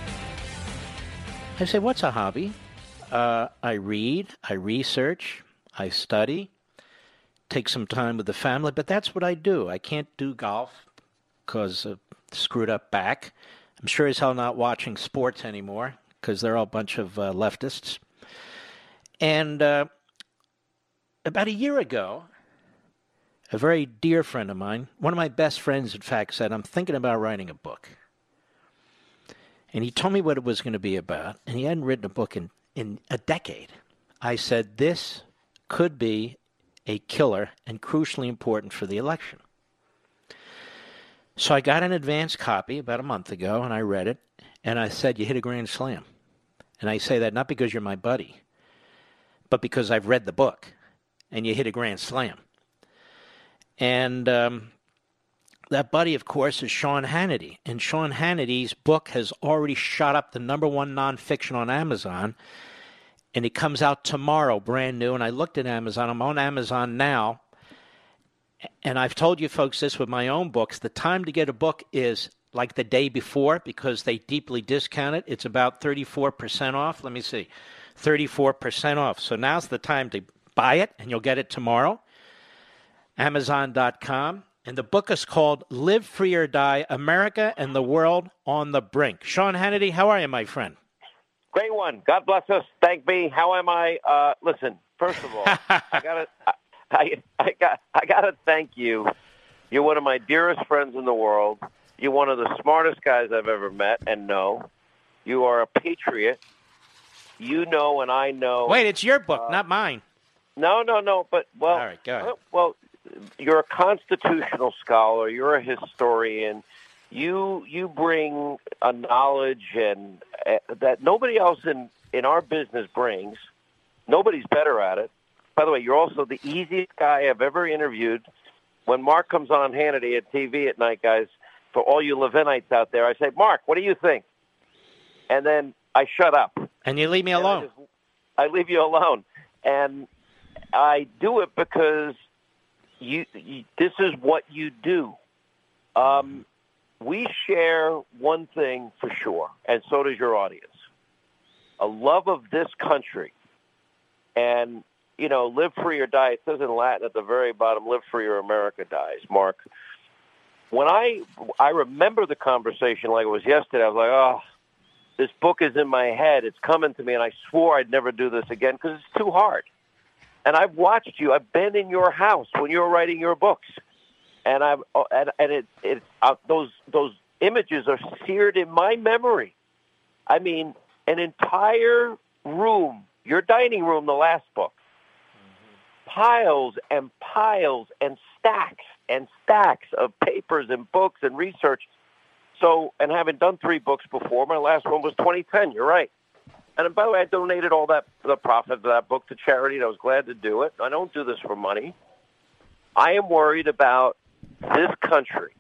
I say, what's a hobby? Uh, I read, I research, I study, take some time with the family, but that's what I do. I can't do golf because of screwed up back. I'm sure as hell not watching sports anymore because they're all a bunch of uh, leftists. And uh, about a year ago, a very dear friend of mine, one of my best friends, in fact, said, I'm thinking about writing a book. And he told me what it was going to be about, and he hadn't written a book in, in a decade. I said, this could be a killer and crucially important for the election. So I got an advance copy about a month ago, and I read it, and I said, you hit a grand slam. And I say that not because you're my buddy, but because I've read the book, and you hit a grand slam. And um, that buddy, of course, is Sean Hannity. And Sean Hannity's book has already shot up the number one nonfiction on Amazon, and it comes out tomorrow, brand new. And I looked at Amazon. I'm on Amazon now. And I've told you folks this with my own books. The time to get a book is like the day before because they deeply discount it. It's about thirty-four percent off. Let me see. thirty-four percent off. So now's the time to buy it, and you'll get it tomorrow. Amazon dot com. And the book is called Live Free or Die, America and the World on the Brink. Sean Hannity, how are you, my friend? Great one. God bless us. Thank me. How am I? Uh, listen, first of all, I got to I, I got I got to thank you. You're one of my dearest friends in the world. You're one of the smartest guys I've ever met and know. You are a patriot. You know and I know. Wait, it's your book, uh, not mine. No, no, no. But, well, All right, go ahead. well, you're a constitutional scholar. You're a historian. You you bring a knowledge and uh, that nobody else in, in our business brings. Nobody's better at it. By the way, you're also the easiest guy I've ever interviewed. When Mark comes on Hannity at T V at night, guys, for all you Levinites out there, I say, Mark, what do you think? And then I shut up. And you leave me And alone. I, just, I leave you alone. And I do it because you, you this is what you do. Um, we share one thing for sure, and so does your audience. A love of this country. And, you know, live free or die. It says in Latin at the very bottom, live free or America dies, Mark. When I I remember the conversation like it was yesterday, I was like, oh, this book is in my head. It's coming to me, and I swore I'd never do this again because it's too hard. And I've watched you. I've been in your house when you were writing your books, and I've and, and it it uh, those those images are seared in my memory. I mean, an entire room, your dining room, the last book, mm-hmm. piles and piles and stacks and stacks of papers and books and research. So, and having done three books before, my last one was twenty ten. You're right. And by the way, I donated all that the profit of that book to charity, and I was glad to do it. I don't do this for money. I am worried about this country.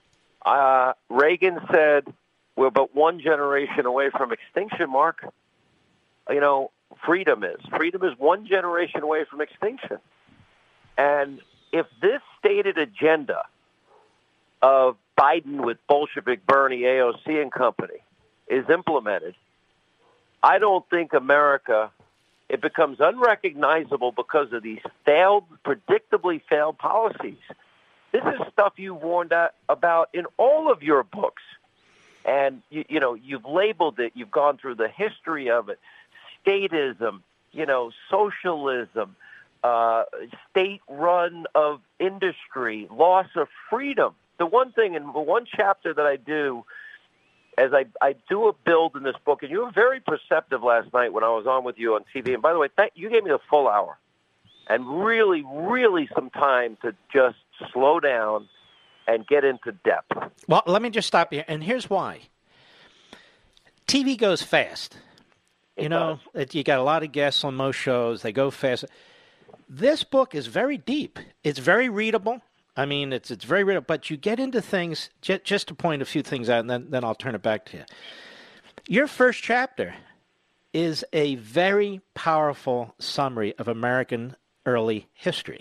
Uh, Reagan said we're but one generation away from extinction, Mark. You know, freedom is. Freedom is one generation away from extinction. And if this stated agenda of Biden with Bolshevik Bernie, A O C and company is implemented, I don't think America, it becomes unrecognizable because of these failed, predictably failed policies. This is stuff you've warned about in all of your books. And, you, you know, you've labeled it, you've gone through the history of it, statism, you know, socialism, uh, state-run of industry, loss of freedom. The one thing in the one chapter that I do, as I, I do a build in this book, and you were very perceptive last night when I was on with you on T V. And by the way, thank, you gave me the full hour and really, really some time to just slow down and get into depth. Well, let me just stop you. And here's why. T V goes fast. It you know, it, you got a lot of guests on most shows. They go fast. This book is very deep. It's very readable. I mean, it's it's very readable. But you get into things, just, just to point a few things out, and then, then I'll turn it back to you. Your first chapter is a very powerful summary of American early history.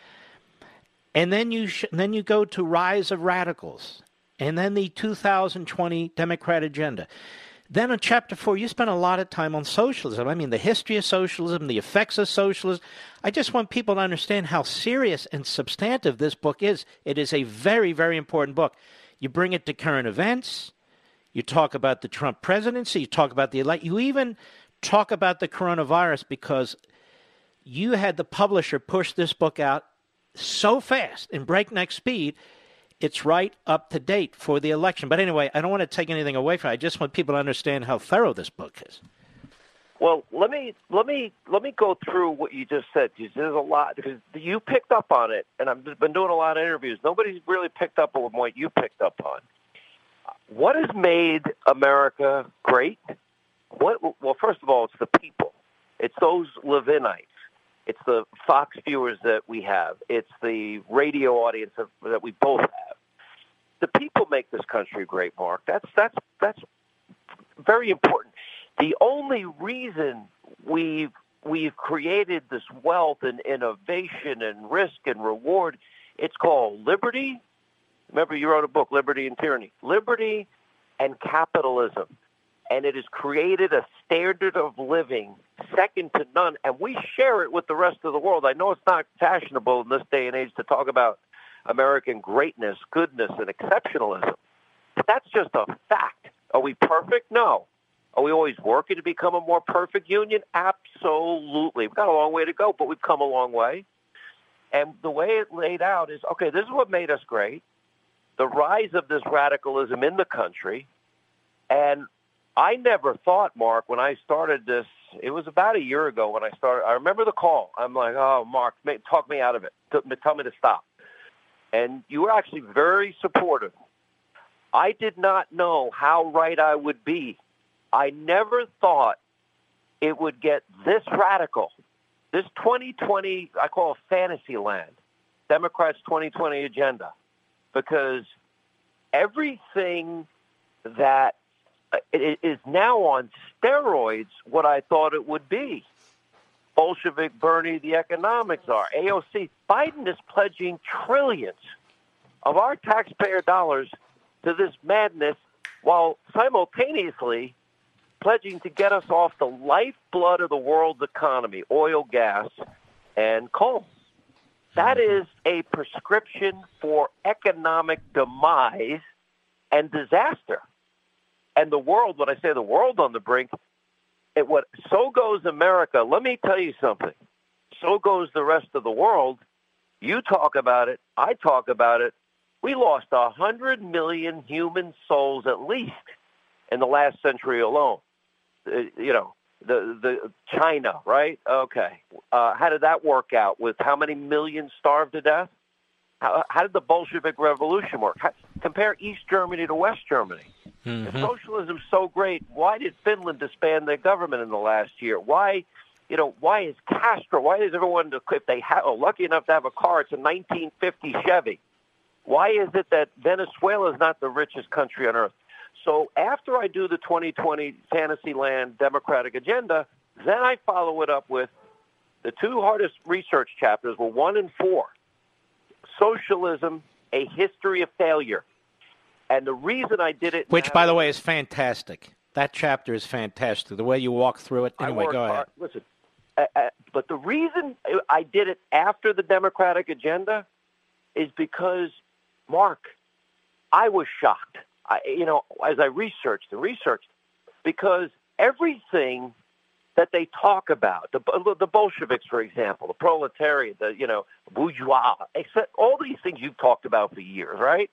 And then you sh- then you go to Rise of Radicals, and then the two thousand twenty Democrat agenda. Then in chapter four, you spend a lot of time on socialism. I mean, the history of socialism, the effects of socialism. I just want people to understand how serious and substantive this book is. It is a very, very important book. You bring it to current events. You talk about the Trump presidency. You talk about the election. You even talk about the coronavirus because you had the publisher push this book out so fast in breakneck speed, it's right up to date for the election. But anyway, I don't want to take anything away from it. I just want people to understand how thorough this book is. Well, let me let me let me go through what you just said, because there's a lot. Because you picked up on it, and I've been doing a lot of interviews. Nobody's really picked up on what you picked up on. What has made America great? What? Well, first of all, it's the people. It's those Levinites. It's the Fox viewers that we have. It's the radio audience that, that we both have. The people make this country great, Mark. That's that's that's very important. The only reason we've we've created this wealth and innovation and risk and reward, it's called liberty. Remember, you wrote a book, Liberty and Tyranny. Liberty and capitalism. And it has created a standard of living second to none, and we share it with the rest of the world. I know it's not fashionable in this day and age to talk about American greatness, goodness, and exceptionalism. But that's just a fact. Are we perfect? No. Are we always working to become a more perfect union? Absolutely. We've got a long way to go, but we've come a long way. And the way it laid out is, okay, this is what made us great, the rise of this radicalism in the country. And I never thought, Mark, when I started this, it was about a year ago when I started. I remember the call. I'm like, oh, Mark, talk me out of it. Tell me to stop. And you were actually very supportive. I did not know how right I would be. I never thought it would get this radical. This twenty twenty, I call it fantasy land, Democrats' twenty twenty agenda, because everything that it is now on steroids what I thought it would be. Bolshevik Bernie, the economics are. A O C, Biden is pledging trillions of our taxpayer dollars to this madness while simultaneously pledging to get us off the lifeblood of the world's economy, oil, gas, and coal. That is a prescription for economic demise and disaster. And the world, when I say the world on the brink, it what so goes America. Let me tell you something. So goes the rest of the world. You talk about it. I talk about it. We lost one hundred million human souls at least in the last century alone. Uh, you know, the the China, right? Okay. Uh, how did that work out with how many millions starved to death? How, how did the Bolshevik Revolution work? How, compare East Germany to West Germany. Mm-hmm. If socialism's so great, why did Finland disband their government in the last year? Why, you know, why is Castro, why is everyone, if they have, oh, lucky enough to have a car, it's a nineteen fifty Chevy. Why is it that Venezuela is not the richest country on earth? So after I do the twenty twenty Fantasyland Democratic agenda, then I follow it up with the two hardest research chapters were one and four. Socialism, a history of failure. And the reason I did it... Which, by the way, is fantastic. That chapter is fantastic. The way you walk through it. Anyway, go ahead. Hard. Listen, uh, uh, but the reason I did it after the Democratic agenda is because, Mark, I was shocked. I, you know, as I researched and researched, because everything that they talk about, the, the Bolsheviks, for example, the proletariat, the, you know, bourgeois, except all these things you've talked about for years, right?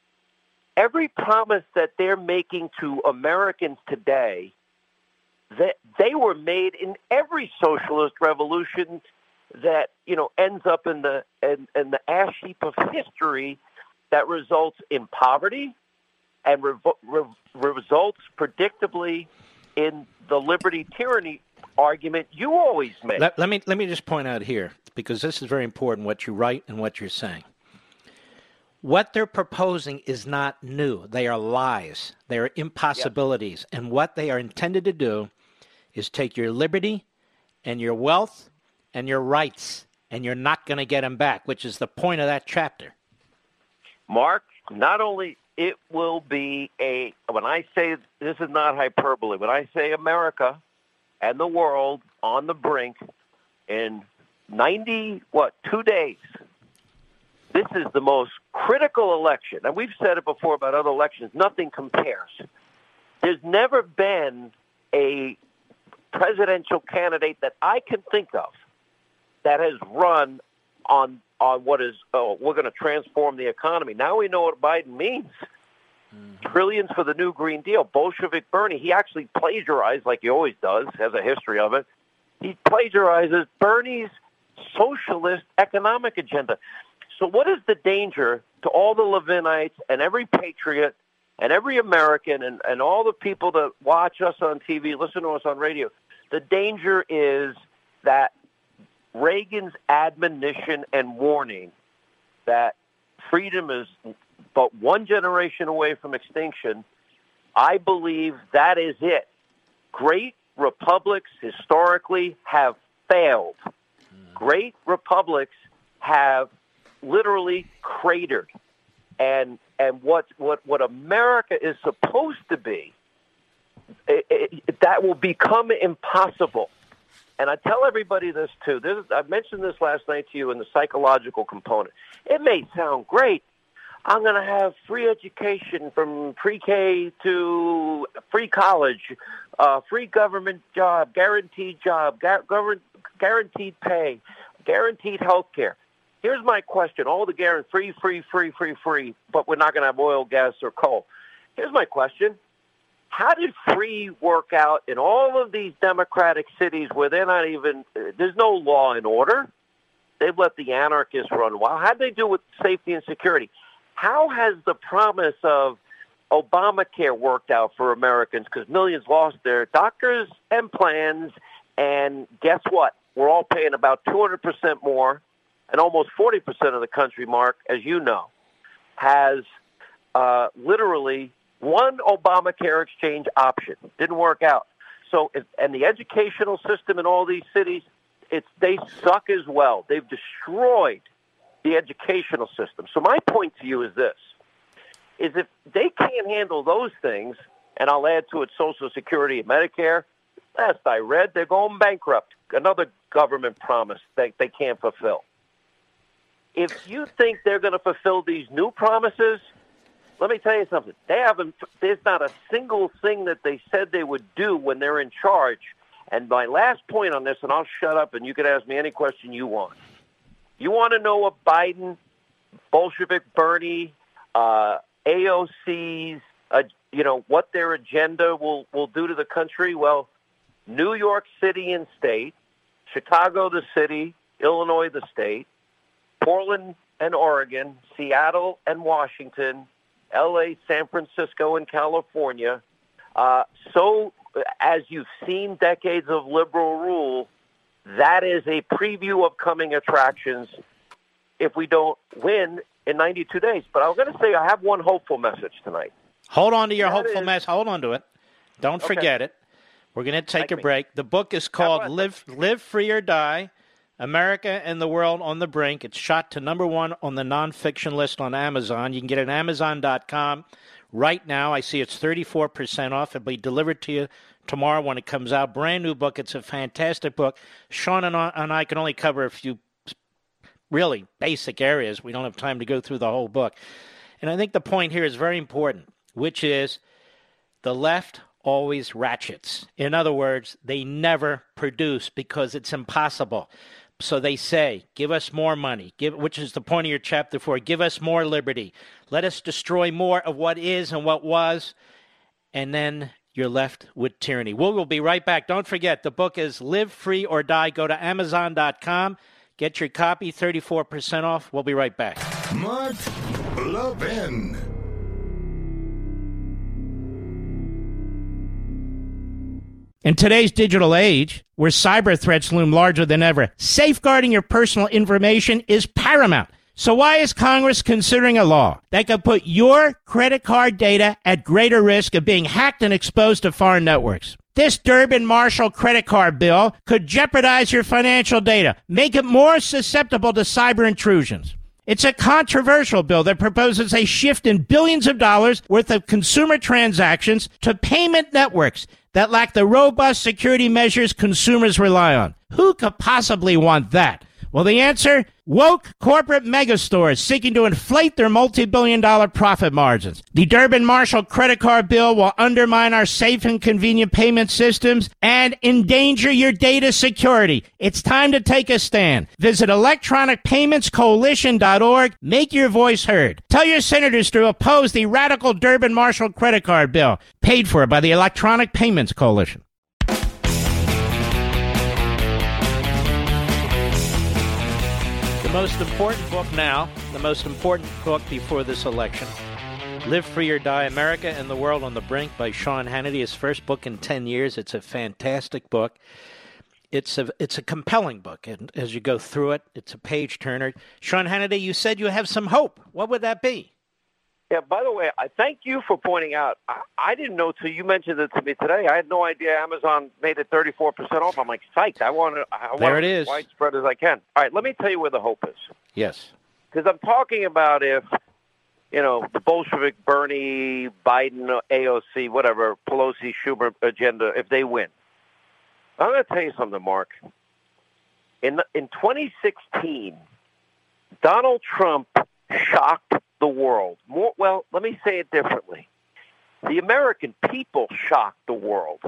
Every promise that they're making to Americans today, that they were made in every socialist revolution that, you know, ends up in the in, in the ash heap of history that results in poverty and revo- re- results predictably in the liberty tyranny argument you always make. Let, let me let me just point out here, because this is very important, what you write and what you're saying. What they're proposing is not new. They are lies. They are impossibilities. Yep. And what they are intended to do is take your liberty and your wealth and your rights, and you're not going to get them back, which is the point of that chapter. Mark, not only it will be a, when I say, this is not hyperbole, when I say America and the world on the brink in ninety, what, two days, this is the most critical election. And we've said it before about other elections. Nothing compares. There's never been a presidential candidate that I can think of that has run on on what is, oh, we're going to transform the economy. Now we know what Biden means. Mm-hmm. Trillions for the new Green Deal. Bolshevik Bernie, he actually plagiarized, like he always does, has a history of it. He plagiarizes Bernie's socialist economic agenda. So what is the danger to all the Levinites and every patriot and every American and, and all the people that watch us on T V, listen to us on radio? The danger is that Reagan's admonition and warning that freedom is but one generation away from extinction, I believe that is it. Great republics historically have failed. Great republics have literally cratered. And and what what, what America is supposed to be, it, it, that will become impossible. And I tell everybody this, too. This, I mentioned this last night to you in the psychological component. It may sound great. I'm going to have free education from pre-K to free college, uh, free government job, guaranteed job, gu- government, guaranteed pay, guaranteed health care. Here's my question. All the guaranteed free, free, free, free, free, but we're not going to have oil, gas, or coal. Here's my question. How did free work out in all of these democratic cities where they're not even, there's no law and order? They've let the anarchists run wild. How did they do with safety and security? How has the promise of Obamacare worked out for Americans? Because millions lost their doctors and plans, and guess what? We're all paying about two hundred percent more, and almost forty percent of the country, Mark, as you know, has uh, literally one Obamacare exchange option. Didn't work out. So, and the educational system in all these cities, it's they suck as well. They've destroyed the educational system. So my point to you is this, is if they can't handle those things, and I'll add to it Social Security and Medicare, last I read, they're going bankrupt. Another government promise that they can't fulfill. If you think they're going to fulfill these new promises, let me tell you something. They haven't. There's not a single thing that they said they would do when they're in charge. And my last point on this, and I'll shut up, and you can ask me any question you want. You want to know what Biden, Bolshevik Bernie, uh, A O C's, uh, you know, what their agenda will, will do to the country? Well, New York City and state, Chicago the city, Illinois the state, Portland and Oregon, Seattle and Washington, L A, San Francisco, and California. Uh, so as you've seen decades of liberal rule, that is a preview of coming attractions if we don't win in ninety-two days. But I'm going to say I have one hopeful message tonight. Hold on to your that hopeful is, message. Hold on to it. Don't okay. forget it. We're going to take Thank a me. break. The book is called Live, Live Free or Die, America and the World on the Brink. It's shot to number one on the nonfiction list on Amazon. You can get it at amazon dot com right now. I see it's thirty-four percent off. It'll be delivered to you tomorrow when it comes out. Brand new book. It's a fantastic book. Sean and I, and I can only cover a few really basic areas. We don't have time to go through the whole book. And I think the point here is very important, which is the left always ratchets. In other words, they never produce because it's impossible. So they say, give us more money, give, which is the point of your chapter four. Give us more liberty. Let us destroy more of what is and what was. And then you're left with tyranny. We will be right back. Don't forget, the book is Live Free or Die. Go to amazon dot com. Get your copy, thirty-four percent off. We'll be right back. Mark Levin. In today's digital age, where cyber threats loom larger than ever, safeguarding your personal information is paramount. So why is Congress considering a law that could put your credit card data at greater risk of being hacked and exposed to foreign networks? This Durbin-Marshall credit card bill could jeopardize your financial data, make it more susceptible to cyber intrusions. It's a controversial bill that proposes a shift in billions of dollars worth of consumer transactions to payment networks that lack the robust security measures consumers rely on. Who could possibly want that? Well, the answer? Woke corporate megastores seeking to inflate their multi-billion dollar profit margins. The Durbin-Marshall credit card bill will undermine our safe and convenient payment systems and endanger your data security. It's time to take a stand. Visit electronic payments coalition dot org. Make your voice heard. Tell your senators to oppose the radical Durbin-Marshall credit card bill, paid for by the Electronic Payments Coalition. The most important book now, the most important book before this election, Live Free or Die, America and the World on the Brink by Sean Hannity, his first book in ten years. It's a fantastic book. It's a it's a compelling book, and as you go through it, it's a page-turner. Sean Hannity, you said you have some hope. What would that be? Yeah, by the way, I thank you for pointing out. I, I didn't know till you mentioned it to me today. I had no idea Amazon made it thirty-four percent off. I'm like, psyched. I want it, I want there it it is. as widespread as I can. All right, let me tell you where the hope is. Yes. Because I'm talking about if, you know, the Bolshevik, Bernie, Biden, A O C, whatever, Pelosi, Schumer agenda, if they win. I'm going to tell you something, Mark. In in twenty sixteen, Donald Trump shocked the world. More, well, let me say it differently. The American people shocked the world.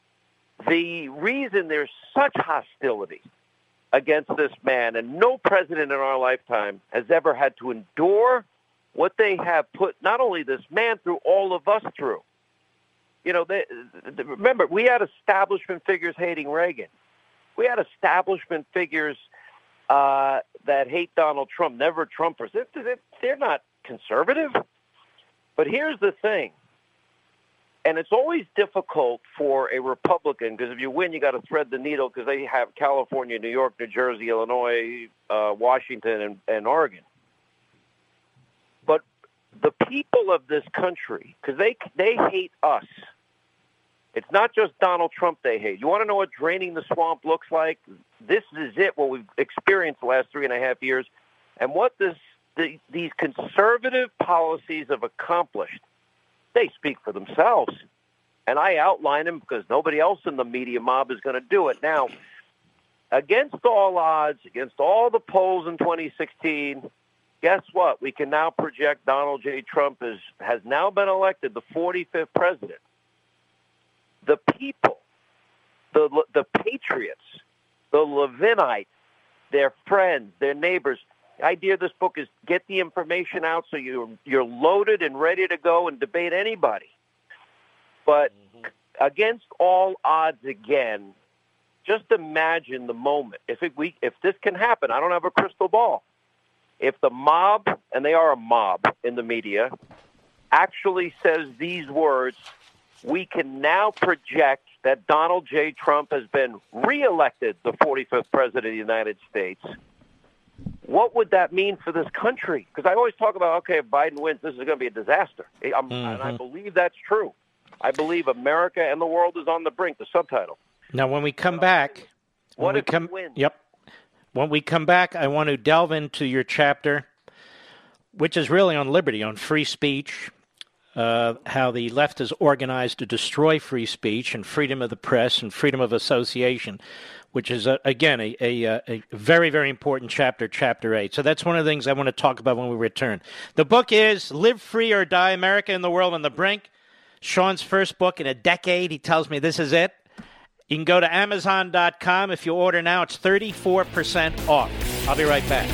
The reason there's such hostility against this man, and no president in our lifetime has ever had to endure what they have put not only this man through, all of us through. You know, they, they, remember, we had establishment figures hating Reagan. We had establishment figures uh, that hate Donald Trump, never Trumpers. They're, they're not conservative. But here's the thing, and it's always difficult for a Republican, because if you win, you got to thread the needle, because they have California, New York, New Jersey, Illinois, uh, Washington, and, and Oregon. But the people of this country, because they they hate us. It's not just Donald Trump they hate. You want to know what draining the swamp looks like? This is it, what we've experienced the last three and a half years. And what this the, these conservative policies have accomplished, they speak for themselves. And I outline them because nobody else in the media mob is going to do it. Now, against all odds, against all the polls in twenty sixteen, guess what? We can now project Donald J. Trump is, has now been elected the forty-fifth president. The people, the the patriots, the Levinites, their friends, their neighbors. The idea of this book is get the information out so you're, you're loaded and ready to go and debate anybody. But mm-hmm. against all odds again, just imagine the moment. If it, we if this can happen, I don't have a crystal ball. If the mob, and they are a mob in the media, actually says these words, we can now project that Donald J. Trump has been reelected the forty-fifth president of the United States. What would that mean for this country? Because I always talk about, okay, if Biden wins, this is going to be a disaster. Mm-hmm. And I believe that's true. I believe America and the world is on the brink, the subtitle. Now, when we come back... What we if come, he wins? Yep. When we come back, I want to delve into your chapter, which is really on liberty, on free speech, uh, how the left is organized to destroy free speech and freedom of the press and freedom of association, which is, uh, again, a, a, a very, very important chapter, Chapter eight. So that's one of the things I want to talk about when we return. The book is Live Free or Die, America and the World on the Brink. Sean's first book in a decade. He tells me this is it. You can go to Amazon dot com. If you order now, it's thirty-four percent off. I'll be right back.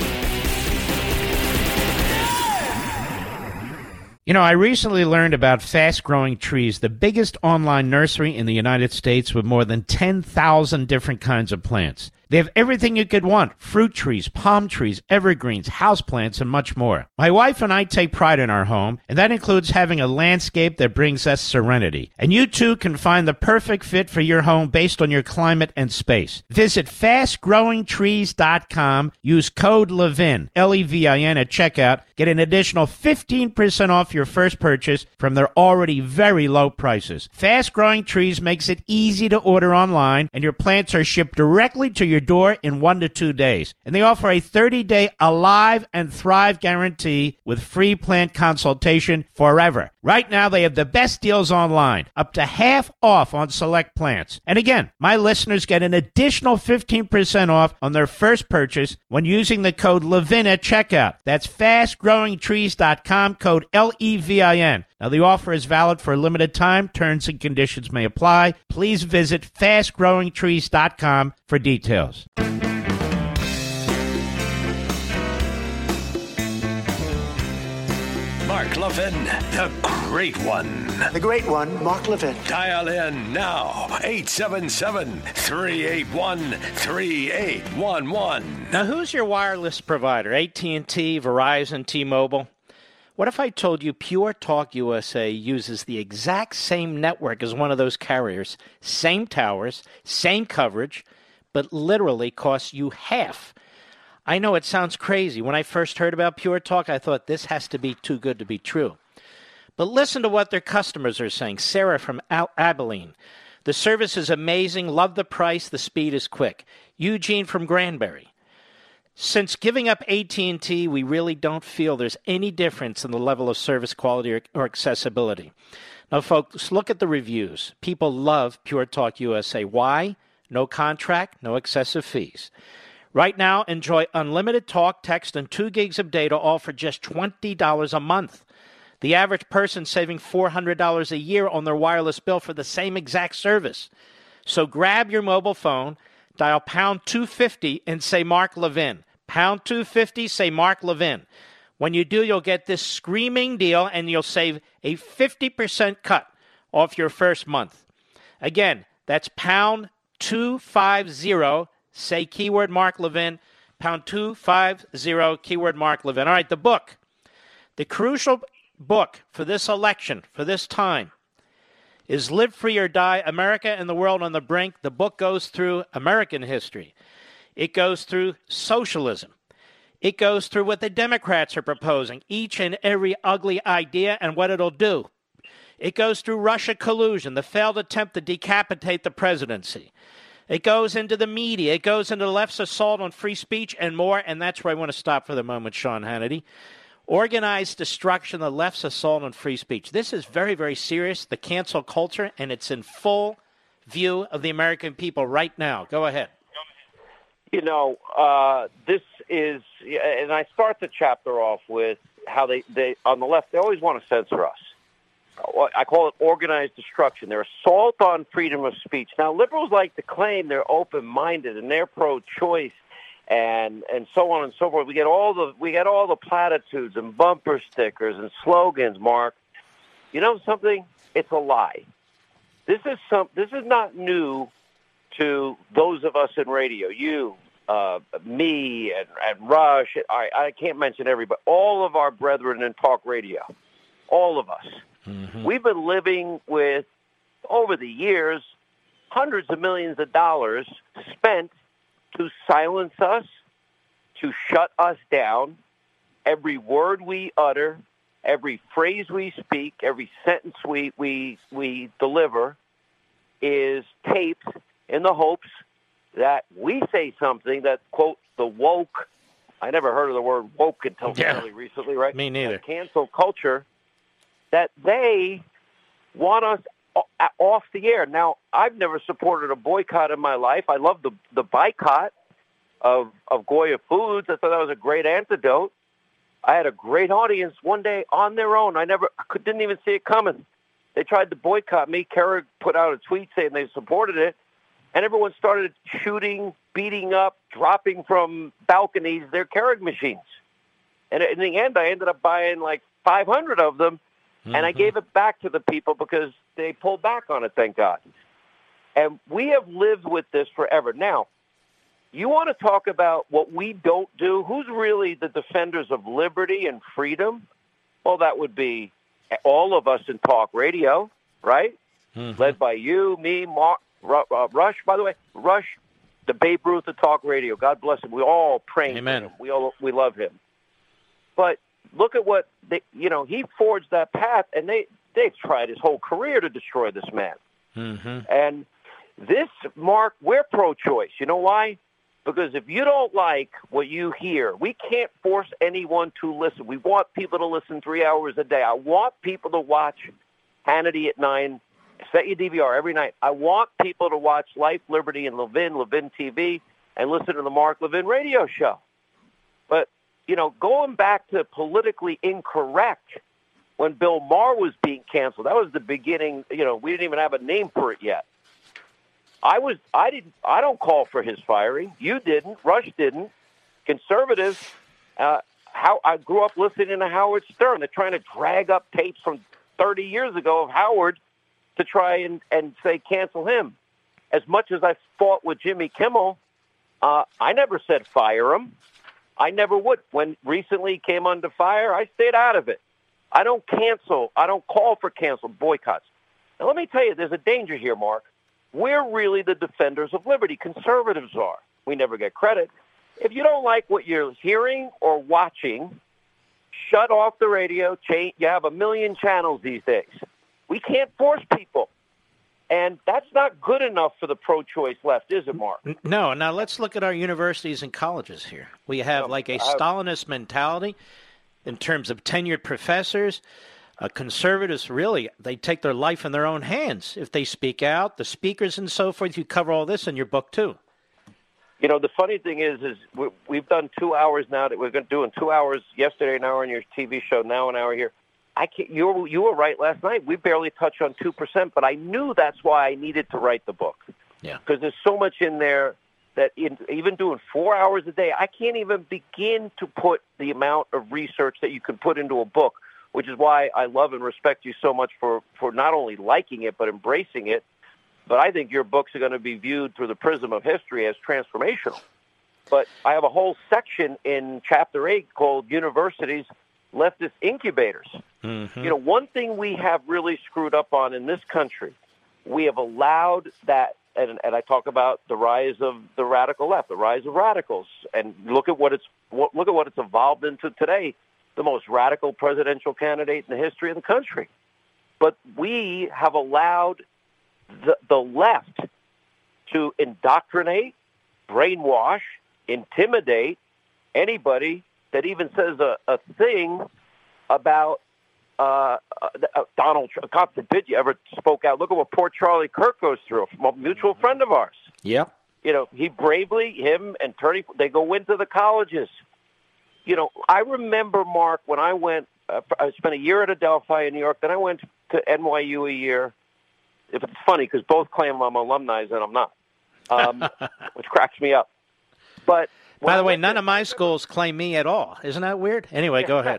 You know, I recently learned about Fast Growing Trees, the biggest online nursery in the United States with more than ten thousand different kinds of plants. They have everything you could want: fruit trees, palm trees, evergreens, houseplants, and much more. My wife and I take pride in our home, and that includes having a landscape that brings us serenity. And you too can find the perfect fit for your home based on your climate and space. Visit fast growing trees dot com. Use code LEVIN, L E V I N, at checkout. Get an additional fifteen percent off your first purchase from their already very low prices. Fast Growing Trees makes it easy to order online, and your plants are shipped directly to your door in one to two days. And they offer a thirty-day Alive and Thrive guarantee with free plant consultation forever. Right now, they have the best deals online, up to half off on select plants. And again, my listeners get an additional fifteen percent off on their first purchase when using the code Levin at checkout. That's fast growing trees dot com, code L E V I N. Now, the offer is valid for a limited time. Terms and conditions may apply. Please visit fast growing trees dot com for details. Mark Levin, the great one. The great one, Mark Levin. Dial in now, eight seven seven, three eight one, three eight one one. Now, who's your wireless provider? A T and T, Verizon, T-Mobile? What if I told you Pure Talk U S A uses the exact same network as one of those carriers, same towers, same coverage, but literally costs you half? I know it sounds crazy. When I first heard about Pure Talk, I thought this has to be too good to be true. But listen to what their customers are saying. Sarah from Al- Abilene. The service is amazing. Love the price. The speed is quick. Eugene from Granbury. Since giving up A T and T, we really don't feel there's any difference in the level of service quality or, or accessibility. Now, folks, look at the reviews. People love Pure Talk U S A. Why? No contract, no excessive fees. Right now, enjoy unlimited talk, text, and two gigs of data, all for just twenty dollars a month. The average person saving four hundred dollars a year on their wireless bill for the same exact service. So grab your mobile phone, dial pound two fifty, and say Mark Levin. Pound two fifty, say Mark Levin. When you do, you'll get this screaming deal, and you'll save a fifty percent cut off your first month. Again, that's pound two fifty. Say keyword Mark Levin, pound two fifty, keyword Mark Levin. All right, the book. The crucial book for this election, for this time, is Live Free or Die, America and the World on the Brink. The book goes through American history. It goes through socialism. It goes through what the Democrats are proposing, each and every ugly idea and what it'll do. It goes through Russia collusion, the failed attempt to decapitate the presidency. It goes into the media. It goes into the left's assault on free speech and more, and that's where I want to stop for the moment, Sean Hannity. Organized destruction, the left's assault on free speech. This is very, very serious, the cancel culture, and it's in full view of the American people right now. Go ahead. You know, uh, this is, and I start the chapter off with how they, they, on the left, they always want to censor us. I call it organized destruction. Their assault on freedom of speech. Now, liberals like to claim they're open-minded and they're pro-choice, and and so on and so forth. We get all the we get all the platitudes and bumper stickers and slogans. Mark, you know something? It's a lie. This is some. This is not new to those of us in radio. You, uh, me, and, and Rush. I, I can't mention everybody. All of our brethren in talk radio. All of us. Mm-hmm. We've been living with, over the years, hundreds of millions of dollars spent to silence us, to shut us down. Every word we utter, every phrase we speak, every sentence we, we, we deliver is taped in the hopes that we say something that, quote, the woke, I never heard of the word woke until yeah. fairly recently, right? Me neither. That cancel culture, that they want us off the air. Now, I've never supported a boycott in my life. I love the the boycott of, of Goya Foods. I thought that was a great antidote. I had a great audience one day on their own. I never I could, didn't even see it coming. They tried to boycott me. Keurig put out a tweet saying they supported it, and everyone started shooting, beating up, dropping from balconies their Keurig machines. And in the end, I ended up buying like five hundred of them. And I gave it back to the people because they pulled back on it, thank God. And we have lived with this forever. Now, you want to talk about what we don't do? Who's really the defenders of liberty and freedom? Well, that would be all of us in talk radio, right? Mm-hmm. Led by you, me, Mark, uh, Rush. By the way, Rush, the Babe Ruth of talk radio. God bless him. We all pray for him. We all we love him. But look at what they, you know, he forged that path, and they they've tried his whole career to destroy this man. Mm-hmm. And this, Mark, we're pro-choice. You know why? Because if you don't like what you hear, we can't force anyone to listen. We want people to listen three hours a day. I want people to watch Hannity at nine. Set your D V R every night. I want people to watch Life, Liberty, and Levin, Levin T V, and listen to the Mark Levin radio show. But, you know, going back to politically incorrect, when Bill Maher was being canceled, that was the beginning. You know, we didn't even have a name for it yet. I was, I didn't, I don't call for his firing. You didn't. Rush didn't. Conservatives. Uh, how I grew up listening to Howard Stern. They're trying to drag up tapes from thirty years ago of Howard to try and, and say cancel him. As much as I fought with Jimmy Kimmel, uh, I never said fire him. I never would. When recently he came under fire, I stayed out of it. I don't cancel. I don't call for cancel boycotts. Now, let me tell you, there's a danger here, Mark. We're really the defenders of liberty. Conservatives are. We never get credit. If you don't like what you're hearing or watching, shut off the radio. Change. You have a million channels these days. We can't force people. And that's not good enough for the pro-choice left, is it, Mark? No. Now, let's look at our universities and colleges here. We have no, like a Stalinist mentality in terms of tenured professors. Uh, conservatives, really, they take their life in their own hands if they speak out. The speakers and so forth, you cover all this in your book, too. You know, the funny thing is, is we, we've done two hours now. That we're going to do in two hours yesterday, an hour on your T V show, now an hour here. I can't, you, were, you were right last night. We barely touched on two percent, but I knew that's why I needed to write the book. Yeah. Because there's so much in there that in, even doing four hours a day, I can't even begin to put the amount of research that you can put into a book, which is why I love and respect you so much for, for not only liking it, but embracing it. But I think your books are going to be viewed through the prism of history as transformational. But I have a whole section in Chapter eight called Universities, Leftist Incubators. Mm-hmm. You know, one thing we have really screwed up on in this country, we have allowed that, and, and I talk about the rise of the radical left, the rise of radicals, and look at what it's look at what it's evolved into today. The most radical presidential candidate in the history of the country. But we have allowed the, the left to indoctrinate, brainwash, intimidate anybody that even says a, a thing about uh, uh, Donald Trump. God forbid you ever spoke out. Look at what poor Charlie Kirk goes through, a mutual friend of ours. Yep. You know, he bravely, him and Turney, they go into the colleges. You know, I remember, Mark, when I went, uh, I spent a year at Adelphi in New York, then I went to N Y U a year. If it's funny, because both claim I'm alumni and I'm not, um, which cracks me up. But by the way, none to, of my schools claim me at all. Isn't that weird? Anyway, go ahead.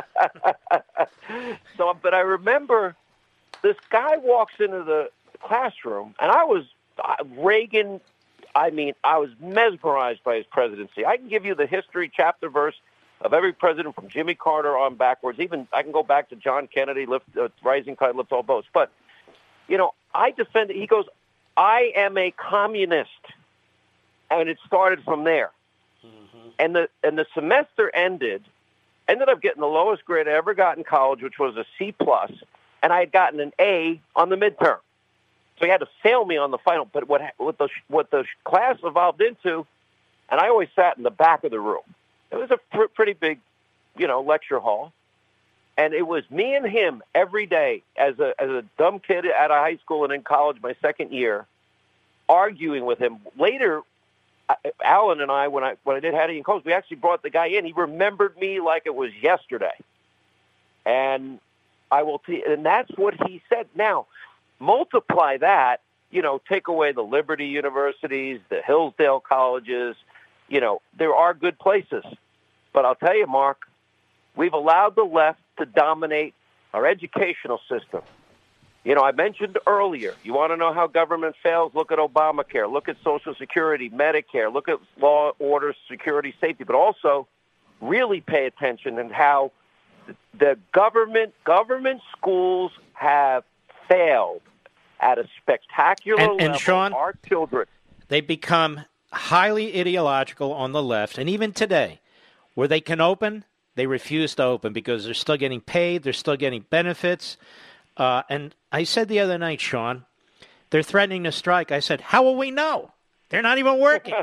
So, but I remember this guy walks into the classroom, and I was uh, Reagan. I mean, I was mesmerized by his presidency. I can give you the history chapter verse of every president from Jimmy Carter on backwards. Even I can go back to John Kennedy, lift, uh, rising tide lifts all boats. But, you know, I defend it. He goes, I am a communist. And it started from there. Mm-hmm. And the and the semester ended, ended up getting the lowest grade I ever got in college, which was a C plus, and I had gotten an A on the midterm. So he had to fail me on the final. But what what the what the class evolved into, and I always sat in the back of the room. It was a pr- pretty big, you know, lecture hall, and it was me and him every day as a as a dumb kid out of high school and in college, my second year, arguing with him. Later, Alan and I, when I when I did Hattie and Coast, we actually brought the guy in. He remembered me like it was yesterday, and I will t- and that's what he said. Now, multiply that, you know, take away the Liberty universities, the Hillsdale colleges. You know, there are good places, but I'll tell you, Mark, we've allowed the left to dominate our educational system. You know, I mentioned earlier, you want to know how government fails? Look at Obamacare. Look at Social Security, Medicare. Look at law, order, security, safety. But also really pay attention in how the government government schools have failed at a spectacular and, level. And Sean, our children. They become highly ideological on the left, and even today, where they can open they refuse to open because they're still getting paid, they're still getting benefits. Uh, and I said the other night, Sean, they're threatening to strike. I said, how will we know? They're not even working.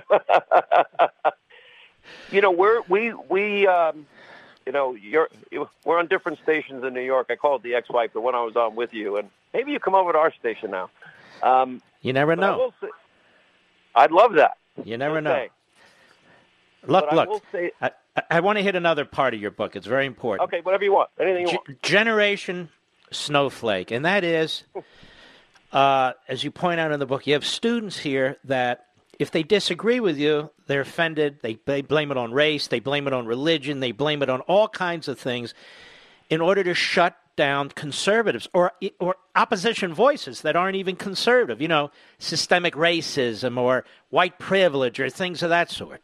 You know, we're, we, we, um, you know, you're, we're on different stations in New York. I call it the ex-wife, the one I was on with you. And maybe you come over to our station now. Um, you never know. Say, I'd love that. You never know. Say. Look, but look, I, will say, I, I, I want to hit another part of your book. It's very important. Okay, whatever you want. Anything you G- want. Generation Snowflake. And that is, uh, as you point out in the book, you have students here that if they disagree with you, they're offended. They, they blame it on race. They blame it on religion. They blame it on all kinds of things in order to shut down conservatives or or opposition voices that aren't even conservative. You know, systemic racism or white privilege or things of that sort.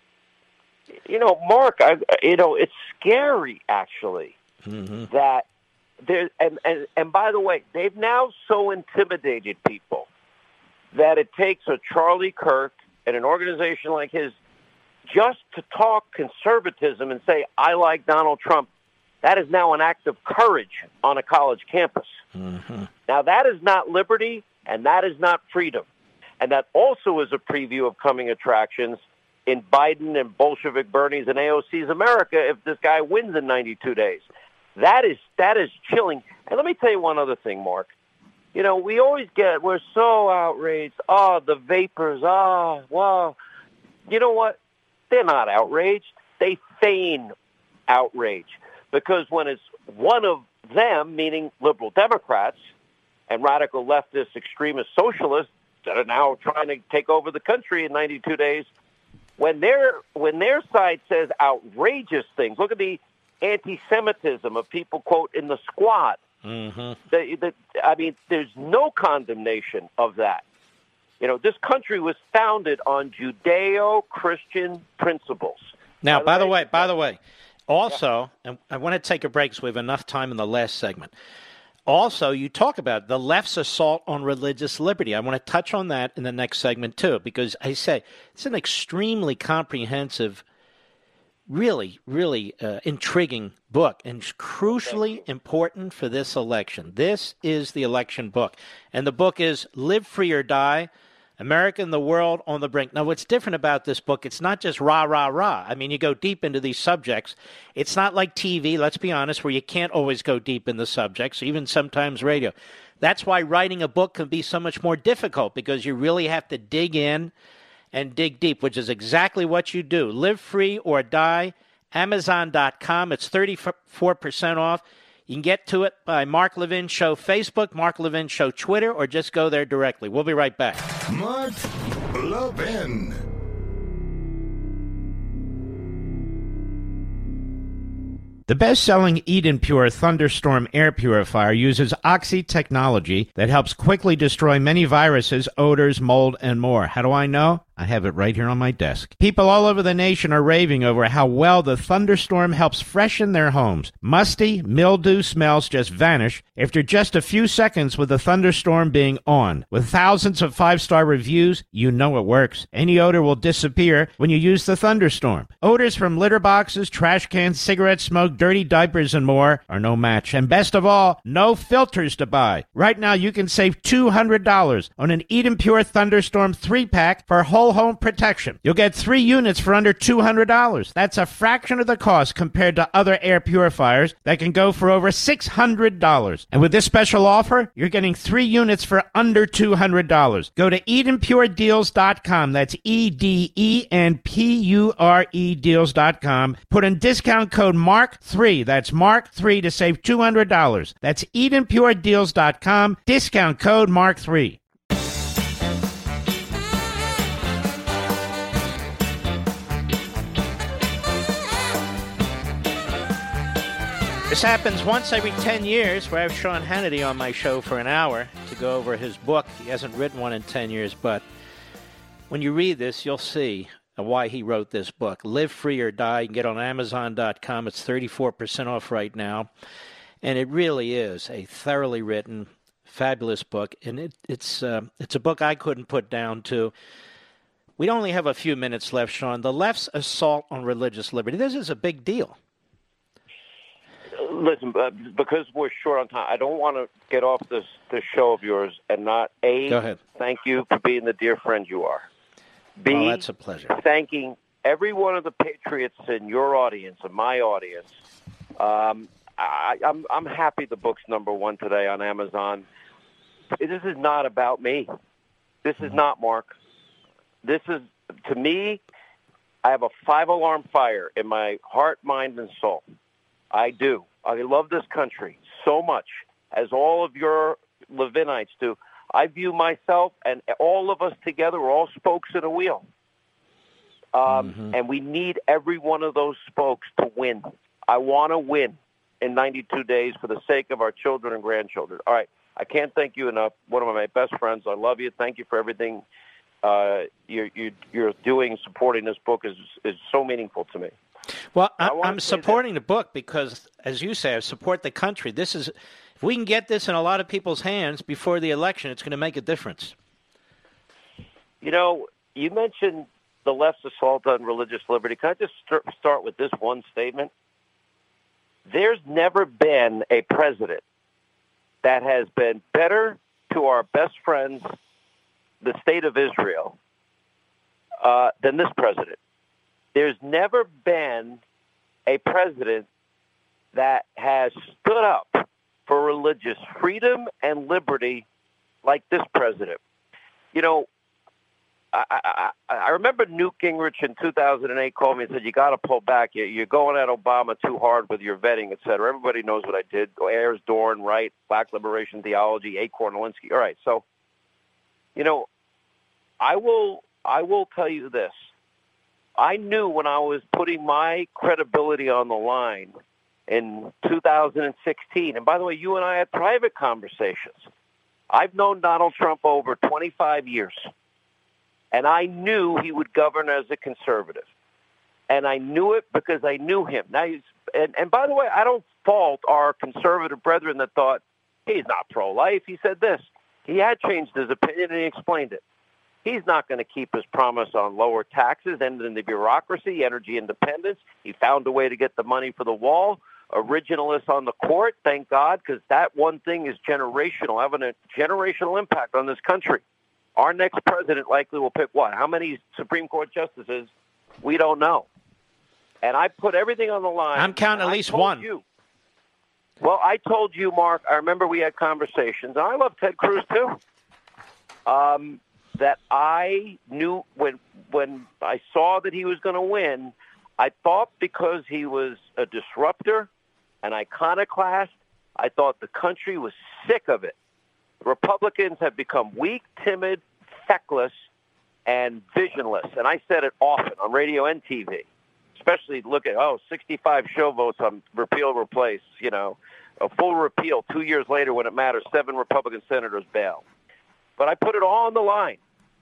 You know, Mark, I, you know, it's scary, actually, mm-hmm. that there, and, and, and by the way, they've now so intimidated people that it takes a Charlie Kirk and an organization like his just to talk conservatism and say, I like Donald Trump. That is now an act of courage on a college campus. Mm-hmm. Now, that is not liberty, and that is not freedom. And that also is a preview of coming attractions in Biden and Bolshevik Bernie's and A O C's America if this guy wins in ninety-two days. That is that is chilling. And let me tell you one other thing, Mark. You know, we always get, we're so outraged. Oh, the vapors. Oh, wow. You know what? They're not outraged. They feign outrage. Because when it's one of them, meaning liberal Democrats and radical leftist extremist socialists that are now trying to take over the country in ninety-two days, when their when their side says outrageous things, look at the anti-Semitism of people, quote, in the squad. Mm-hmm. The, the, I mean, there's no condemnation of that. You know, this country was founded on Judeo-Christian principles. Now, by the way, by the way, also, and I want to take a break so we have enough time in the last segment. Also, you talk about the left's assault on religious liberty. I want to touch on that in the next segment, too, because I say it's an extremely comprehensive, really, really uh, intriguing book and crucially important for this election. This is the election book. And the book is Live Free or Die, America and the World on the Brink. Now, what's different about this book, it's not just rah, rah, rah. I mean, you go deep into these subjects. It's not like T V, let's be honest, where you can't always go deep in the subjects, even sometimes radio. That's why writing a book can be so much more difficult, because you really have to dig in and dig deep, which is exactly what you do. Live Free or Die, Amazon dot com. It's thirty-four percent off. You can get to it by Mark Levin Show Facebook, Mark Levin Show Twitter, or just go there directly. We'll be right back. Mark Levin. The best-selling Eden Pure Thunderstorm air purifier uses Oxy technology that helps quickly destroy many viruses, odors, mold, and more. How do I know? I have it right here on my desk. People all over the nation are raving over how well the Thunderstorm helps freshen their homes. Musty, mildew smells just vanish after just a few seconds with the Thunderstorm being on. With thousands of five-star reviews, you know it works. Any odor will disappear when you use the Thunderstorm. Odors from litter boxes, trash cans, cigarette smoke, dirty diapers, and more are no match. And best of all, no filters to buy. Right now, you can save two hundred dollars on an Eden Pure Thunderstorm three-pack for whole home protection. You'll get three units for under two hundred dollars. That's a fraction of the cost compared to other air purifiers that can go for over six hundred dollars. And with this special offer, you're getting three units for under two hundred dollars. Go to Eden Pure Deals dot com. That's E D E N P U R E Deals dot com. Put in discount code Mark three. That's Mark three to save two hundred dollars. That's Eden Pure Deals dot com. Discount code Mark three. This happens once every ten years, where I have Sean Hannity on my show for an hour to go over his book. He hasn't written one in ten years, but when you read this, you'll see why he wrote this book. Live Free or Die. You can get it on Amazon dot com. It's thirty-four percent off right now. And it really is a thoroughly written, fabulous book. And it, it's, uh, it's a book I couldn't put down to. We only have a few minutes left, Sean. The left's assault on religious liberty. This is a big deal. listen, uh, because we're short on time, I don't want to get off this, this show of yours and not, A, Go ahead. thank you for being the dear friend you are. B, well, that's a pleasure. Thanking every one of the Patriots in your audience and my audience. Um, I, I'm, I'm happy the book's number one today on Amazon. This is not about me. This is not, Mark. This is, to me, I have a five-alarm fire in my heart, mind, and soul. I do. I love this country so much, as all of your Levinites do. I view myself and all of us together, we're all spokes in a wheel. Um, mm-hmm. And we need every one of those spokes to win. I want to win in ninety-two days for the sake of our children and grandchildren. All right. I can't thank you enough. One of my best friends. I love you. Thank you for everything uh, you're, you're, you're doing. Supporting this book is is so meaningful to me. Well, I, I'm supporting that. the book because, as you say, I support the country. This is, if we can get this in a lot of people's hands before the election, it's going to make a difference. You know, you mentioned the left's assault on religious liberty. Can I just st- start with this one statement? There's never been a president that has been better to our best friends, the state of Israel, uh, than this president. There's never been a president that has stood up for religious freedom and liberty like this president. You know, I, I, I remember Newt Gingrich in two thousand eight called me and said, you got to pull back. You're going at Obama too hard with your vetting, et cetera. Everybody knows what I did. Ayers, Dorn, Wright, Black Liberation Theology, A. Kornelinsky. All right, so, you know, I will I will tell you this. I knew when I was putting my credibility on the line in two thousand sixteen, and by the way, you and I had private conversations. I've known Donald Trump over twenty-five years. And I knew he would govern as a conservative. And I knew it because I knew him. Now, he's, and, and by the way, I don't fault our conservative brethren that thought, he's not pro-life. He said this. He had changed his opinion, and he explained it. He's not going to keep his promise on lower taxes, ending the bureaucracy, energy independence. He found a way to get the money for the wall. Originalists on the court, thank God, because that one thing is generational, having a generational impact on this country. Our next president likely will pick what? How many Supreme Court justices? We don't know. And I put everything on the line. I'm counting at least one. You, well, I told you, Mark, I remember we had conversations, and I love Ted Cruz too, um, that I knew when when I saw that he was going to win, I thought because he was a disruptor, an iconoclast, I thought the country was sick of it. Republicans have become weak, timid, feckless, and visionless. And I said it often on radio and T V, especially look at, oh, sixty-five show votes on repeal, replace, you know, a full repeal two years later when it matters, seven Republican senators bail. But I put it all on the line.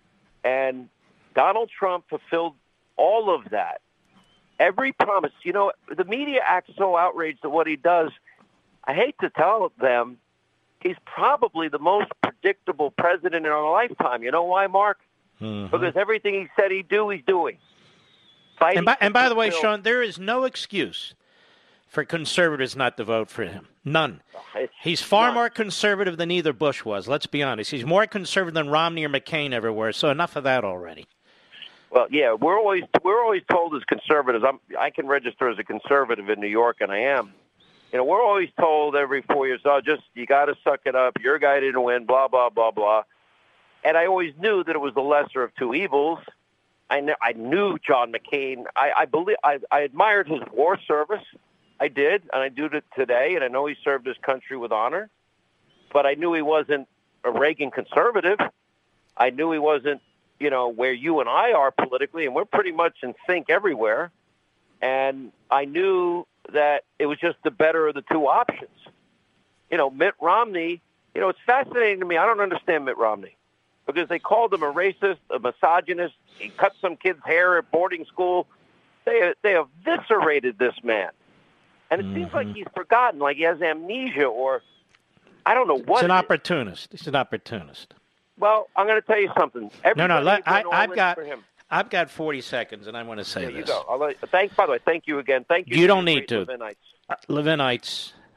And Donald Trump fulfilled all of that. Every promise. You know, the media acts so outraged at what he does. I hate to tell them, he's probably the most predictable president in our lifetime. You know why, Mark? Mm-hmm. Because everything he said he'd do, he's doing. And by, and by the way, Sean, there is no excuse for conservatives not to vote for him. None. It's he's far none. more conservative than either Bush was. Let's be honest. He's more conservative than Romney or McCain ever were. So enough of that already. Well, yeah, we're always we're always told as conservatives. I'm, I can register as a conservative in New York, and I am. You know, we're always told every four years, oh, just, you got to suck it up. Your guy didn't win, blah, blah, blah, blah. And I always knew that it was the lesser of two evils. I, kn- I knew John McCain. I, I believe I, I admired his war service. I did, and I do it today, and I know he served his country with honor. But I knew he wasn't a Reagan conservative. I knew he wasn't, you know, where you and I are politically, and we're pretty much in sync everywhere. And I knew that it was just the better of the two options. You know, Mitt Romney, you know, it's fascinating to me. I don't understand Mitt Romney because they called him a racist, a misogynist. He cut some kid's hair at boarding school. They they eviscerated this man. And it mm-hmm. seems like he's forgotten, like he has amnesia or I don't know what. He's an opportunist. He's an opportunist. Well, I'm going to tell you something. Everybody no, no, let, I, I've got I've got forty seconds, and I want to say there this. You go. I'll let, thank, by the way, thank you again. Thank you. You don't need to. Levinites. Uh, Levinites,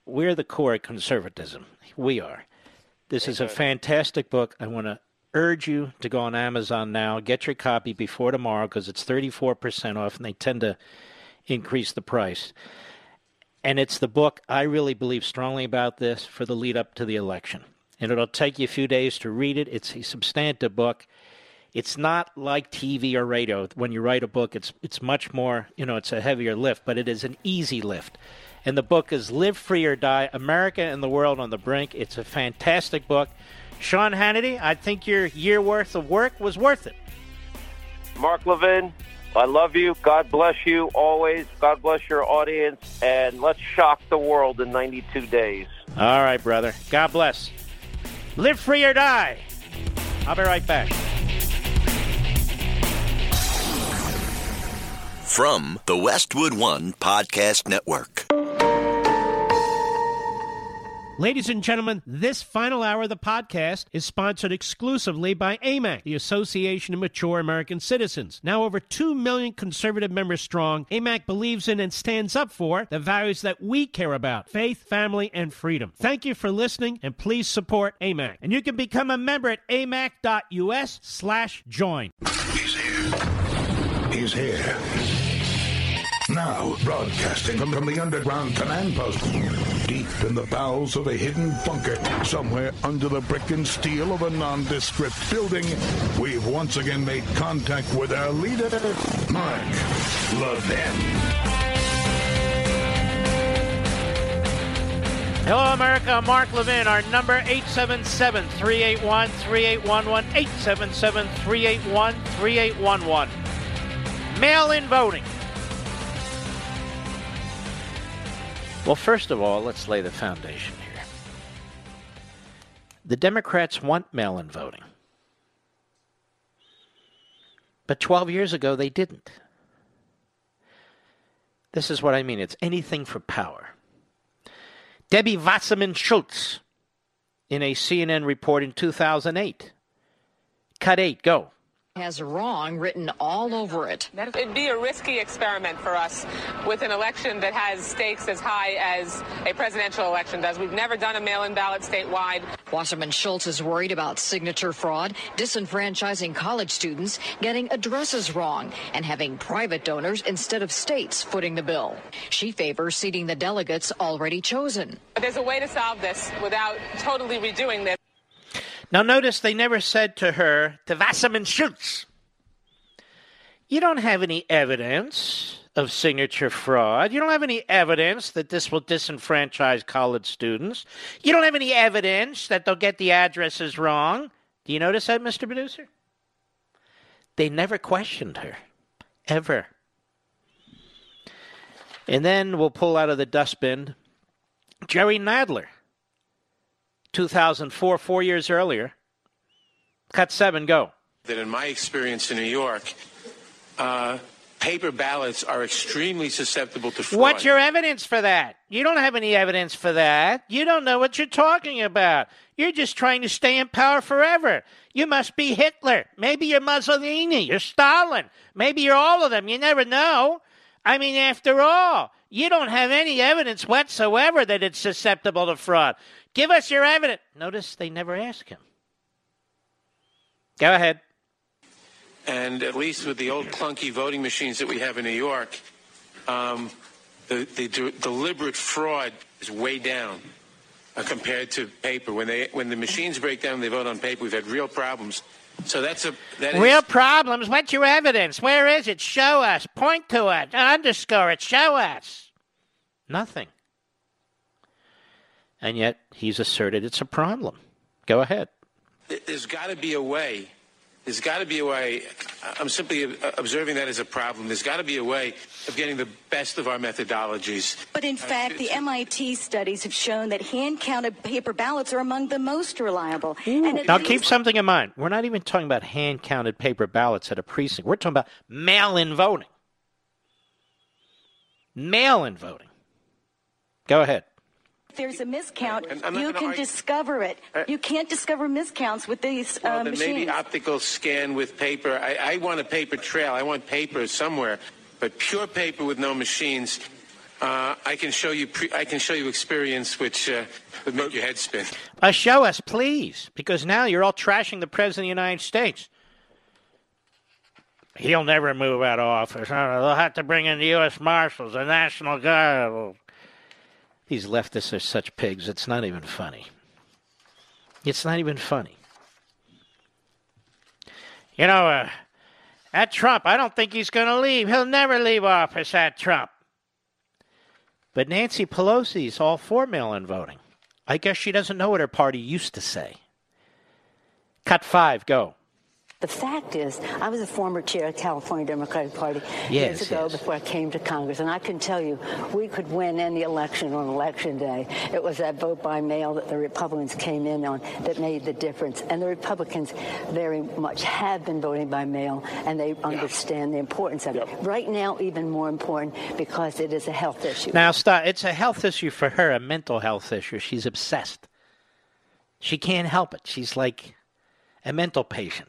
we're the core of conservatism. We are. This is a fantastic book. I want to urge you to go on Amazon now. Get your copy before tomorrow because it's thirty-four percent off, and they tend to increase the price. And it's the book, I really believe strongly about this, for the lead up to the election. And it'll take you a few days to read it. It's a substantive book. It's not like T V or radio. When you write a book, it's it's much more, you know, it's a heavier lift, but it is an easy lift. And the book is Live Free or Die, America and the World on the Brink. It's a fantastic book. Sean Hannity, I think your year worth of work was worth it. Mark Levin, I love you. God bless you always. God bless your audience. And let's shock the world in ninety-two days. All right, brother. God bless. Live free or die. I'll be right back. From the Westwood One Podcast Network. Ladies and gentlemen, this final hour of the podcast is sponsored exclusively by A M A C, the Association of Mature American Citizens. Now over two million conservative members strong, A M A C believes in and stands up for the values that we care about: faith, family, and freedom. Thank you for listening, and please support A M A C. And you can become a member at amac.us slash join. He's here. He's here. Now, broadcasting from, from the underground command post, deep in the bowels of a hidden bunker, somewhere under the brick and steel of a nondescript building, we've once again made contact with our leader, Mark Levin. Hello, America. I'm Mark Levin. Our number, eight seven seven, three eight one, three eight one one, eight seven seven, three eight one, three eight one one. Mail-in voting. Well, first of all, let's lay the foundation here. The Democrats want mail-in voting. But twelve years ago, they didn't. This is what I mean. It's anything for power. Debbie Wasserman Schultz, in a C N N report in two thousand eight. Cut eight, go. Has wrong written all over it. It'd be a risky experiment for us with an election that has stakes as high as a presidential election does. We've never done a mail-in ballot statewide. Wasserman Schultz is worried about signature fraud, disenfranchising college students, getting addresses wrong, and having private donors instead of states footing the bill. She favors seating the delegates already chosen. But there's a way to solve this without totally redoing this. Now, notice they never said to her, to Wasserman Schultz, you don't have any evidence of signature fraud. You don't have any evidence that this will disenfranchise college students. You don't have any evidence that they'll get the addresses wrong. Do you notice that, Mister Producer? They never questioned her, ever. And then we'll pull out of the dustbin Jerry Nadler. two thousand four, four years earlier. Cut seven, go. That in my experience in New York, uh, paper ballots are extremely susceptible to fraud. What's your evidence for that? You don't have any evidence for that. You don't know what you're talking about. You're just trying to stay in power forever. You must be Hitler. Maybe you're Mussolini. You're Stalin. Maybe you're all of them. You never know. I mean, after all, you don't have any evidence whatsoever that it's susceptible to fraud. Give us your evidence. Notice they never ask him. Go ahead. And at least with the old clunky voting machines that we have in New York, um, the, the de- deliberate fraud is way down uh, compared to paper. When they when the machines break down, they vote on paper. We've had real problems. So that's a that real is, problems. What's your evidence? Where is it? Show us. Point to it. Underscore it. Show us. Nothing. And yet he's asserted it's a problem. Go ahead. There's got to be a way. There's got to be a way. I'm simply observing that as a problem. There's got to be a way of getting the best of our methodologies. But in fact, the M I T studies have shown that hand-counted paper ballots are among the most reliable. And now, keep something in mind. We're not even talking about hand-counted paper ballots at a precinct. We're talking about mail-in voting. Mail-in voting. Go ahead. If there's a miscount, not, you can I, discover it. Uh, you can't discover miscounts with these well, uh, then machines. Maybe optical scan with paper. I, I want a paper trail. I want paper somewhere. But pure paper with no machines, uh, I can show you. Pre- I can show you experience which uh, would make your head spin. Uh, show us, please, because now you're all trashing the President of the United States. He'll never move out of office. They'll have to bring in the U S Marshals, the National Guard. These leftists are such pigs, it's not even funny. It's not even funny. You know, uh, that Trump, I don't think he's going to leave. He'll never leave office, that Trump. But Nancy Pelosi's all for mail-in voting. I guess she doesn't know what her party used to say. Cut five, go. The fact is, I was a former chair of the California Democratic Party yes, years ago yes. before I came to Congress, and I can tell you we could win any election on Election Day. It was that vote by mail that the Republicans came in on that made the difference, and the Republicans very much have been voting by mail, and they understand the importance of it. Right now, even more important because it is a health issue. Now, stop. It's a health issue for her, a mental health issue. She's obsessed. She can't help it. She's like a mental patient.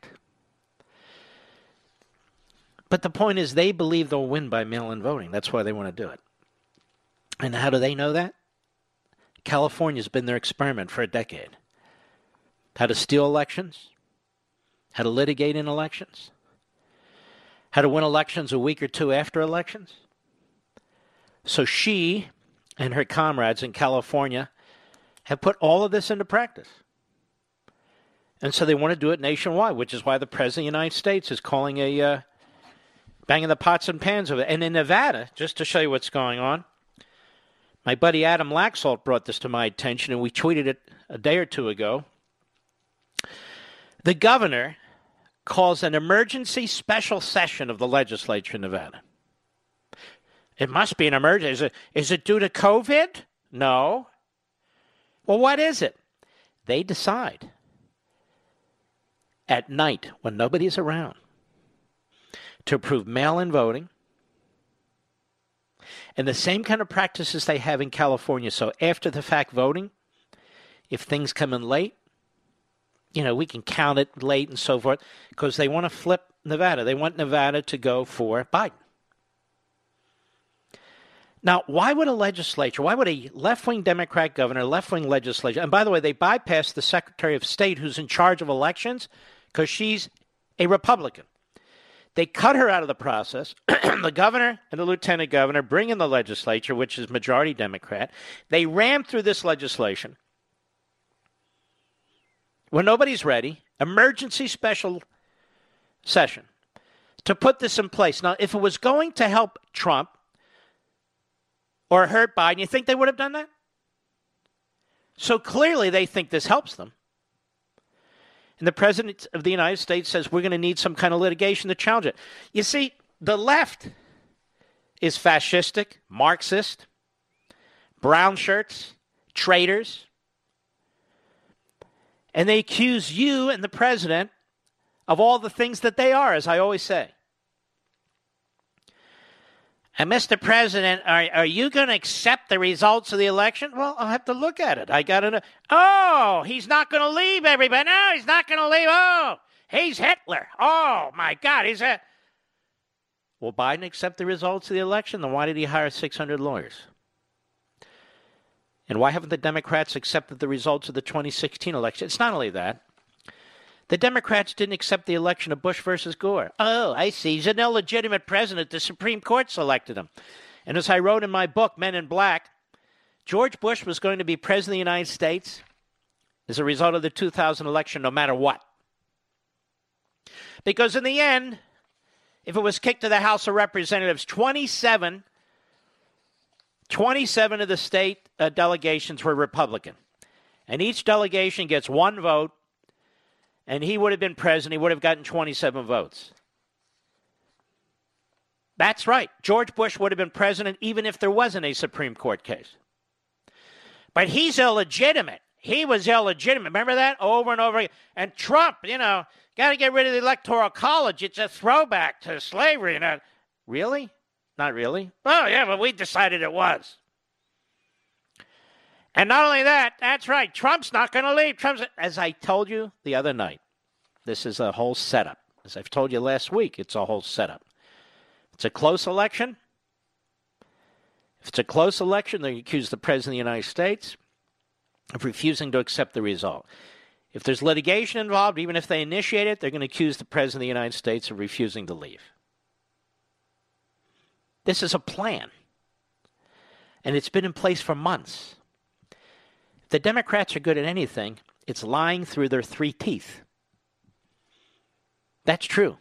But the point is they believe they'll win by mail-in voting. That's why they want to do it. And how do they know that? California's been their experiment for a decade. How to steal elections, how to litigate in elections, how to win elections a week or two after elections. So she and her comrades in California have put all of this into practice. And so they want to do it nationwide, which is why the President of the United States is calling a... Uh, banging the pots and pans of it. And in Nevada, just to show you what's going on, my buddy Adam Laxalt brought this to my attention, and we tweeted it a day or two ago. The governor calls an emergency special session of the legislature in Nevada. It must be an emergency. Is it, is it due to COVID? No. Well, what is it? They decide at night when nobody's around to approve mail-in voting and the same kind of practices they have in California. So after the fact voting, if things come in late, you know, we can count it late and so forth because they want to flip Nevada. They want Nevada to go for Biden. Now, why would a legislature, why would a left-wing Democrat governor, left-wing legislature, and by the way, they bypassed the Secretary of State who's in charge of elections because she's a Republican. They cut her out of the process. The governor and the lieutenant governor bring in the legislature, which is majority Democrat. They ram through this legislation when nobody's ready, emergency special session, to put this in place. Now, if it was going to help Trump or hurt Biden, you think they would have done that? So clearly they think this helps them. And the President of the United States says we're going to need some kind of litigation to challenge it. You see, the left is fascistic, Marxist, brown shirts, traitors. And they accuse you and the President of all the things that they are, as I always say. And Mister President, are, are you going to accept the results of the election? Well, I'll have to look at it. I got to know. Oh, he's not going to leave, everybody. No, he's not going to leave. Oh, he's Hitler. Oh, my God, he's a... Will Biden accept the results of the election? Then why did he hire six hundred lawyers? And why haven't the Democrats accepted the results of the twenty sixteen election? It's not only that. The Democrats didn't accept the election of Bush versus Gore. Oh, I see. He's an illegitimate president. The Supreme Court selected him. And as I wrote in my book, Men in Black, George Bush was going to be president of the United States as a result of the two thousand election, no matter what. Because in the end, if it was kicked to the House of Representatives, twenty-seven, twenty-seven of the state uh, delegations were Republican. And each delegation gets one vote. And he would have been president. He would have gotten twenty-seven votes. That's right. George Bush would have been president even if there wasn't a Supreme Court case. But he's illegitimate. He was illegitimate. Remember that? Over and over again. And Trump, you know, got to get rid of the Electoral College. It's a throwback to slavery. You know. Really? Not really? Oh, yeah, but we decided it was. And not only that, that's right, Trump's not going to leave. Trump's, as I told you the other night, this is a whole setup. As I've told you last week, it's a whole setup. It's a close election. If it's a close election, they accuse the President of the United States of refusing to accept the result. If there's litigation involved, even if they initiate it, they're going to accuse the President of the United States of refusing to leave. This is a plan. And it's been in place for months. If the Democrats are good at anything, it's lying through their three teeth. That's true.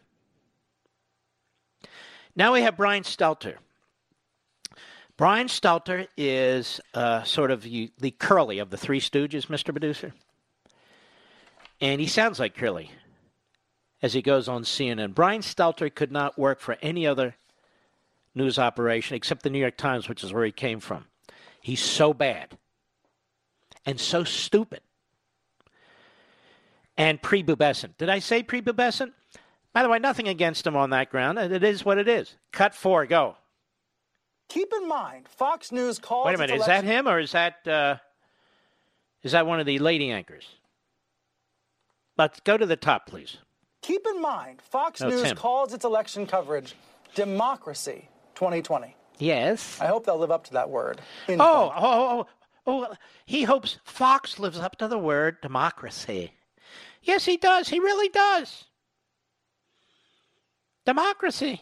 Now we have Brian Stelter. Brian Stelter is uh, sort of the, the Curly of the Three Stooges, Mister Producer. And he sounds like Curly as he goes on C N N. Brian Stelter could not work for any other news operation except the New York Times, which is where he came from. He's so bad and so stupid and prepubescent. Did I say prepubescent? By the way, nothing against him on that ground. It is what it is. Cut four, go. Keep in mind, Fox News calls... Wait a minute, is that him or is that uh, is that one of the lady anchors? Let's go to the top, please. Keep in mind, Fox No, News Tim. calls its election coverage Democracy twenty twenty. Yes. I hope they'll live up to that word. In Oh, oh, oh, oh, he hopes Fox lives up to the word democracy. Yes, he does. He really does. Democracy.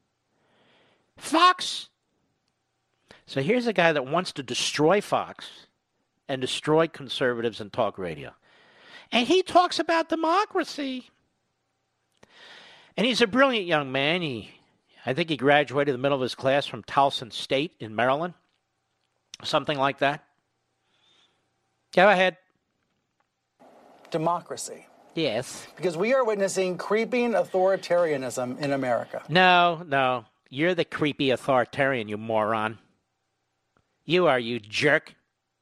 Fox. So here's a guy that wants to destroy Fox and destroy conservatives and talk radio. And he talks about democracy. And he's a brilliant young man. He, I think he graduated in the middle of his class from Towson State in Maryland. Something like that. Go ahead. Democracy. Yes. Because we are witnessing creeping authoritarianism in America. No, no. You're the creepy authoritarian, you moron. You are, you jerk.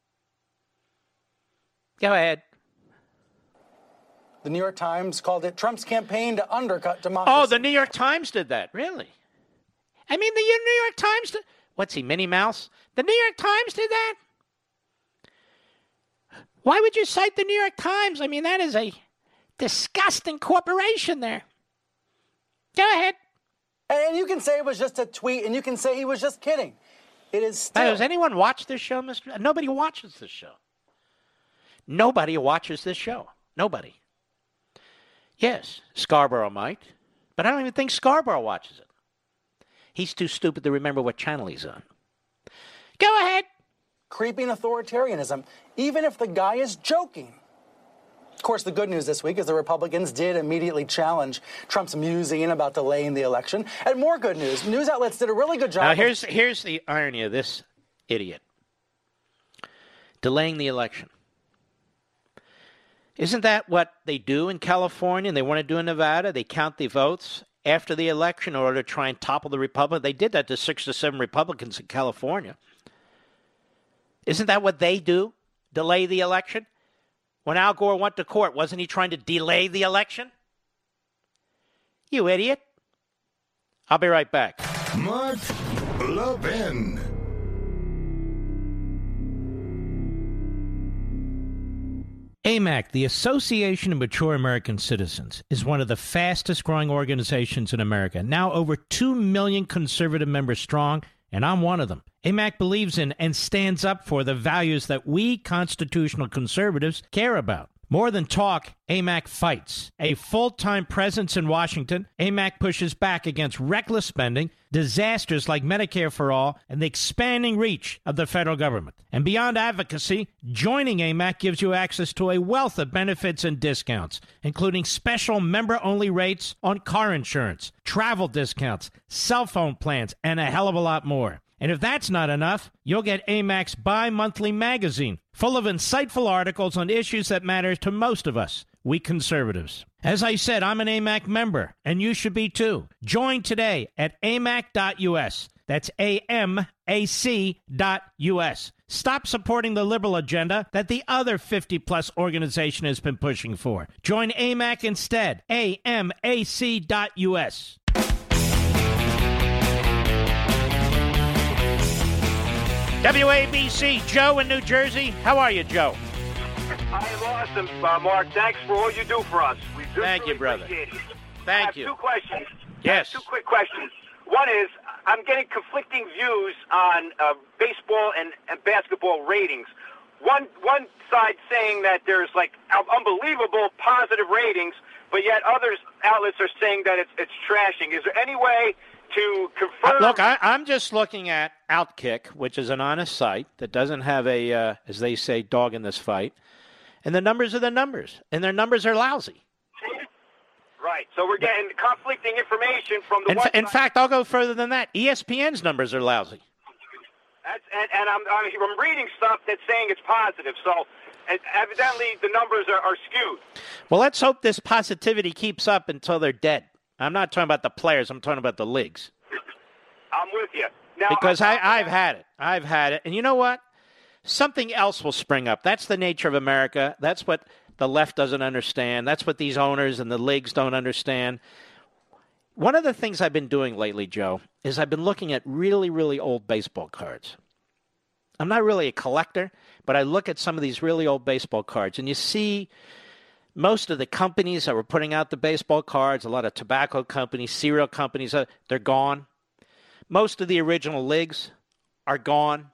Go ahead. The New York Times called it Trump's campaign to undercut democracy. Oh, the New York Times did that. Really? I mean, the New York Times did... What's he, Minnie Mouse? The New York Times did that? Why would you cite the New York Times? I mean, that is a disgusting corporation there. Go ahead. And you can say it was just a tweet, and you can say he was just kidding. It is still... Does anyone watch this show, Mister Nobody watches this show. Nobody watches this show. Nobody. Yes, Scarborough might, but I don't even think Scarborough watches it. He's too stupid to remember what channel he's on. Go ahead. Creeping authoritarianism, even if the guy is joking. Of course, the good news this week is the Republicans did immediately challenge Trump's musing about delaying the election. And more good news, news outlets did a really good job. Now, here's, of- here's the irony of this idiot. Delaying the election. Isn't that what they do in California and they want to do in Nevada? They count the votes after the election in order to try and topple the Republic. They did that to six or seven Republicans in California. Isn't that what they do? Delay the election? When Al Gore went to court, wasn't he trying to delay the election? You idiot. I'll be right back. Mark Levin. A M A C, the Association of Mature American Citizens, is one of the fastest growing organizations in America. Now over two million conservative members strong, and I'm one of them. A M A C believes in and stands up for the values that we constitutional conservatives care about. More than talk, A M A C fights. A full-time presence in Washington, A M A C pushes back against reckless spending, disasters like Medicare for All, and the expanding reach of the federal government. And beyond advocacy, joining A M A C gives you access to a wealth of benefits and discounts, including special member-only rates on car insurance, travel discounts, cell phone plans, and a hell of a lot more. And if that's not enough, you'll get A M A C's bi-monthly magazine, full of insightful articles on issues that matter to most of us, we conservatives. As I said, I'm an A M A C member, and you should be too. Join today at A M A C dot U S. That's A M A C dot U S. Stop supporting the liberal agenda that the other fifty-plus organization has been pushing for. Join A M A C instead. A M A C dot U S. W A B C, Joe in New Jersey. How are you, Joe? I am awesome, uh, Mark. Thanks for all you do for us. We do Thank really you, brother. appreciate it. Thank I have you. two questions. Yes. I have two quick questions. One is, I'm getting conflicting views on uh, baseball and, and basketball ratings. One one side saying that there's like unbelievable positive ratings, but yet others outlets are saying that it's it's trashing. Is there any way to confirm? Look, I, I'm just looking at Outkick, which is an honest site that doesn't have a, uh, as they say, dog in this fight. And the numbers are the numbers, and their numbers are lousy. Right. So we're getting conflicting information from the in, one fa- in side. fact, I'll go further than that. E S P N's numbers are lousy. That's, and and I'm, I'm reading stuff that's saying it's positive. So and evidently the numbers are, are skewed. Well, let's hope this positivity keeps up until they're dead. I'm not talking about the players. I'm talking about the leagues. I'm with you. Now, because I, I've had it. I've had it. And you know what? Something else will spring up. That's the nature of America. That's what the left doesn't understand. That's what these owners and the leagues don't understand. One of the things I've been doing lately, Joe, is I've been looking at really, really old baseball cards. I'm not really a collector, but I look at some of these really old baseball cards, and you see most of the companies that were putting out the baseball cards, a lot of tobacco companies, cereal companies, uh, they're gone. Most of the original leagues are gone.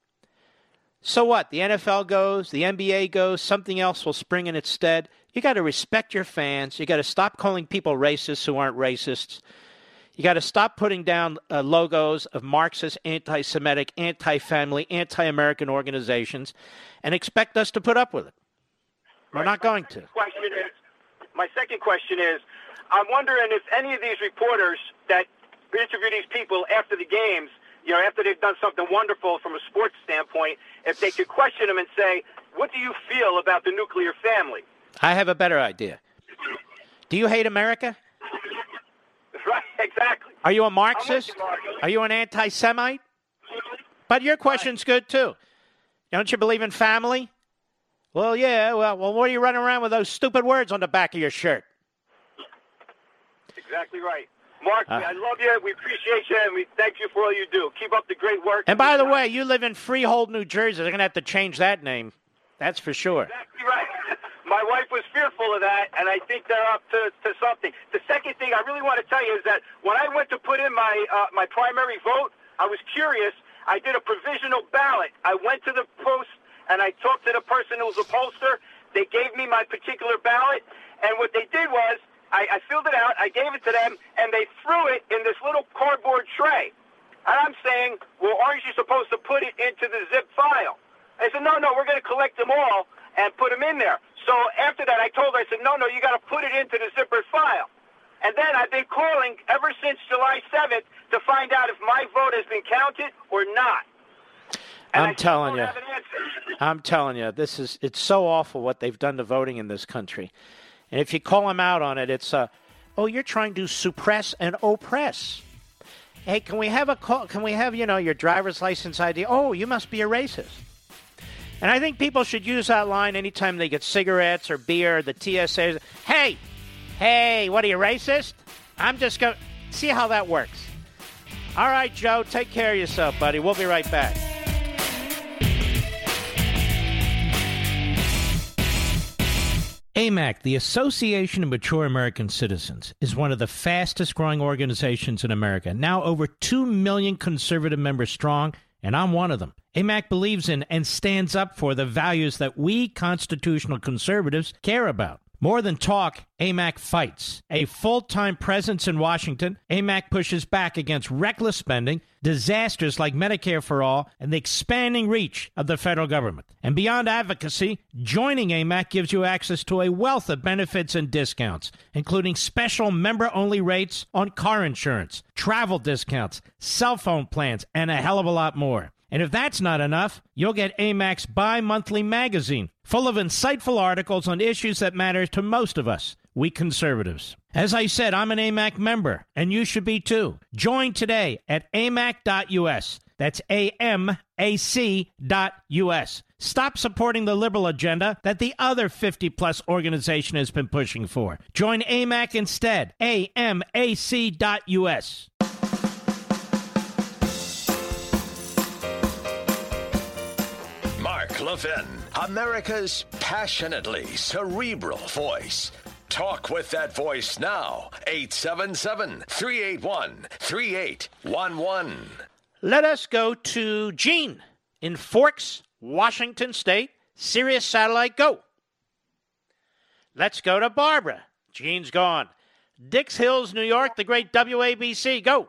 So what? The N F L goes, the N B A goes, something else will spring in its stead. You got to respect your fans. You got to stop calling people racists who aren't racists. You got to stop putting down uh, logos of Marxist, anti-Semitic, anti-family, anti-American organizations and expect us to put up with it. We're not going to. Question is, my second question is, I'm wondering if any of these reporters that interview these people after the games, you know, after they've done something wonderful from a sports standpoint, if they could question them and say, what do you feel about the nuclear family? I have a better idea. Do you hate America? Right, exactly. Are you a Marxist? Are you an anti-Semite? But your question's good, too. Don't you believe in family? Well, yeah. Well, well, what are you running around with those stupid words on the back of your shirt? Exactly right. Mark, Uh, I love you. We appreciate you, and we thank you for all you do. Keep up the great work. And by the way, you live in Freehold, New Jersey. They're going to have to change that name. That's for sure. Exactly right. My wife was fearful of that, and I think they're up to, to something. The second thing I really want to tell you is that when I went to put in my uh, my primary vote, I was curious. I did a provisional ballot. I went to the post, and I talked to the person who was a pollster. They gave me my particular ballot, and what they did was I, I filled it out, I gave it to them, and they threw it in this little cardboard tray. And I'm saying, well, aren't you supposed to put it into the zip file? They said, no, no, we're going to collect them all and put them in there. So after that, I told her, I said, no, no, you got to put it into the zippered file. And then I've been calling ever since July seventh to find out if my vote has been counted or not. And I'm telling you. I'm telling you, this is it's so awful what they've done to voting in this country. And if you call them out on it, it's, uh, oh, you're trying to suppress and oppress. Hey, can we have a call? Can we have, you know, your driver's license I D? Oh, you must be a racist. And I think people should use that line anytime they get cigarettes or beer, or the T S A. Hey, hey, what are you, racist? I'm just going to see how that works. All right, Joe, take care of yourself, buddy. We'll be right back. A M A C, the Association of Mature American Citizens, is one of the fastest growing organizations in America. Now over two million conservative members strong, and I'm one of them. A M A C believes in and stands up for the values that we constitutional conservatives care about. More than talk, A M A C fights. A full-time presence in Washington, A M A C pushes back against reckless spending, disasters like Medicare for All, and the expanding reach of the federal government. And beyond advocacy, joining A M A C gives you access to a wealth of benefits and discounts, including special member-only rates on car insurance, travel discounts, cell phone plans, and a hell of a lot more. And if that's not enough, you'll get A M A C's bi-monthly magazine, full of insightful articles on issues that matter to most of us, we conservatives. As I said, I'm an A M A C member, and you should be too. Join today at A M A C dot U S. That's A M A C dot U S. Stop supporting the liberal agenda that the other fifty-plus organization has been pushing for. Join A M A C instead. A M A C dot U S. Mark Levin, America's passionately cerebral voice. Talk with that voice now. eight seven seven, three eight one, three eight one one. Let us go to Gene in Forks, Washington State. Sirius Satellite, go. Let's go to Barbara. Gene's gone. Dix Hills, New York, the great W A B C, go.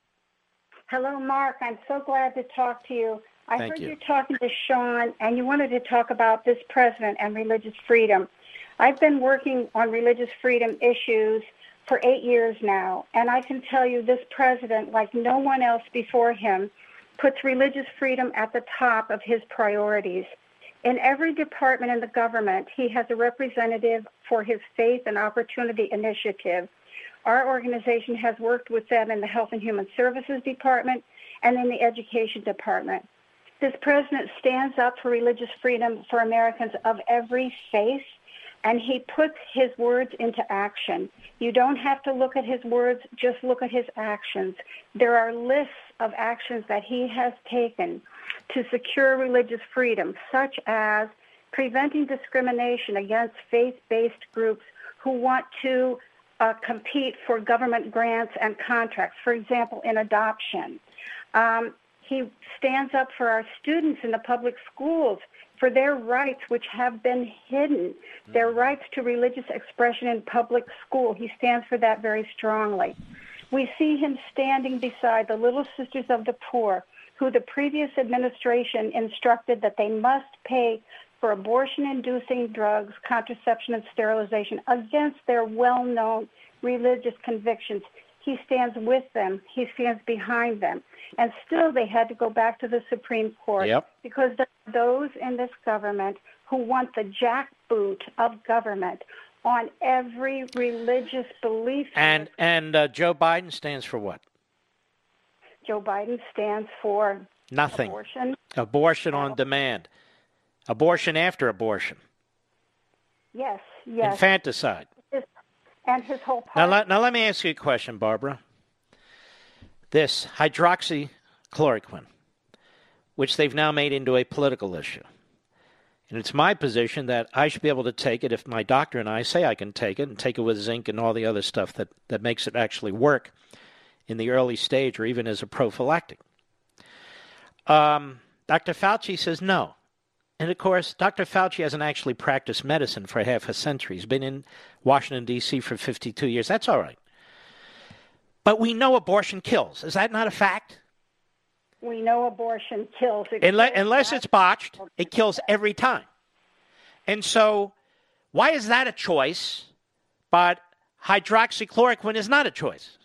Hello, Mark. I'm so glad to talk to you. I Thank heard you. you talking to Sean, and you wanted to talk about this president and religious freedom. I've been working on religious freedom issues for eight years now, and I can tell you this president, like no one else before him, puts religious freedom at the top of his priorities. In every department in the government, he has a representative for his Faith and Opportunity Initiative. Our organization has worked with them in the Health and Human Services Department and in the Education Department. This president stands up for religious freedom for Americans of every faith, and he puts his words into action. You don't have to look at his words, just look at his actions. There are lists of actions that he has taken to secure religious freedom, such as preventing discrimination against faith-based groups who want to uh, compete for government grants and contracts, for example, in adoption. Um, he stands up for our students in the public schools for their rights, which have been hidden, their rights to religious expression in public school. He stands for that very strongly. We see him standing beside the Little Sisters of the Poor, who the previous administration instructed that they must pay for abortion-inducing drugs, contraception, and sterilization against their well-known religious convictions. He stands with them. He stands behind them. And still they had to go back to the Supreme Court Yep. because there are those in this government who want the jackboot of government on every religious belief. And and uh, Joe Biden stands for what? Joe Biden stands for Nothing. abortion. Abortion on demand. Abortion after abortion. Yes, yes. Infanticide. His- and his whole Now party. let, now let me ask you a question, Barbara. This hydroxychloroquine, which they've now made into a political issue. And it's my position that I should be able to take it if my doctor and I say I can take it, and take it with zinc and all the other stuff that, that makes it actually work in the early stage or even as a prophylactic. Um, Doctor Fauci says no. And, of course, Doctor Fauci hasn't actually practiced medicine for half a century. He's been in Washington, D C for fifty-two years. That's all right. But we know abortion kills. Is that not a fact? We know abortion kills. It Unless, kills unless that- it's botched, it kills every time. And so why is that a choice, but hydroxychloroquine is not a choice?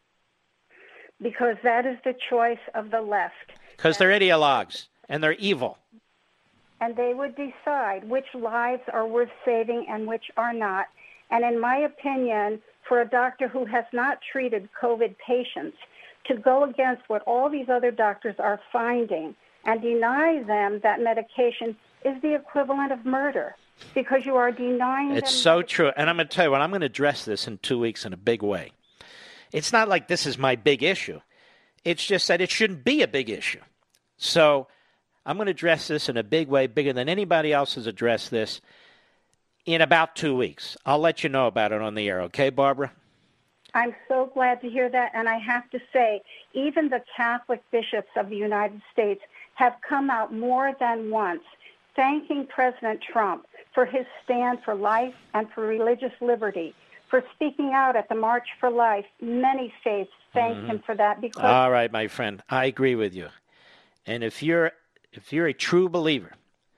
Because that is the choice of the left. Because they're ideologues and they're evil. And they would decide which lives are worth saving and which are not. And in my opinion, for a doctor who has not treated COVID patients, to go against what all these other doctors are finding and deny them that medication is the equivalent of murder, because you are denying It's them. so true. And I'm going to tell you what, I'm going to address this in two weeks in a big way. It's not like this is my big issue. It's just that it shouldn't be a big issue. So I'm going to address this in a big way, bigger than anybody else has addressed this, in about two weeks. I'll let you know about it on the air, okay, Barbara? I'm so glad to hear that. And I have to say, even the Catholic bishops of the United States have come out more than once thanking President Trump for his stand for life and for religious liberty, for speaking out at the March for Life. Many faiths thank Mhm. him for that. Because All right, my friend. I agree with you. And if you're if you're a true believer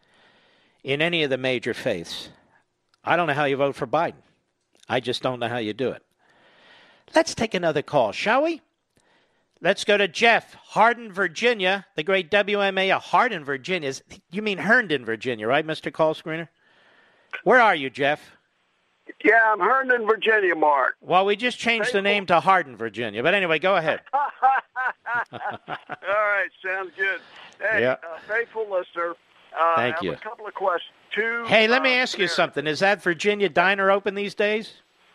in any of the major faiths, I don't know how you vote for Biden. I just don't know how you do it. Let's take another call, shall we? Let's go to Jeff, Hardin, Virginia, the great W M A. Hardin, Virginia. You mean Herndon, Virginia, right, Mister Call Screener? Where are you, Jeff? Yeah, I'm Herndon, Virginia, Mark. Well, we just changed the name to Hardin, Virginia. But anyway, go ahead. All right, sounds good. Hey, Yeah. uh, faithful listener. Uh, Thank I have you. A couple of questions. Two. Hey, let uh, me ask you something. Is that Virginia Diner open these days?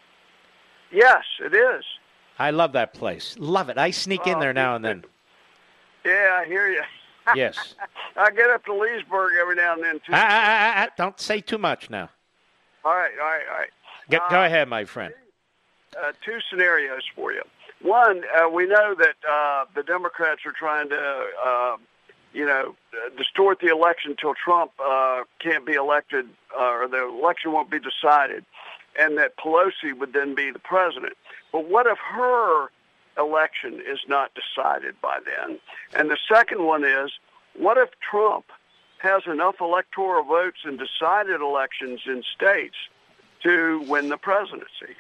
Yes, it is. I love that place. Love it. I sneak in Oh, there now and then. Yeah, I hear you. Yes. I get up to Leesburg every now and then, too. Ah, ah, ah, ah, don't say too much now. All right, all right, all right. Go, go ahead, my friend. Uh, two scenarios for you. One, uh, we know that uh, the Democrats are trying to, uh, you know, distort the election until Trump uh, can't be elected, uh, or the election won't be decided, and that Pelosi would then be the president. But what if her election is not decided by then? And the second one is, what if Trump has enough electoral votes in decided elections in states to win the presidency?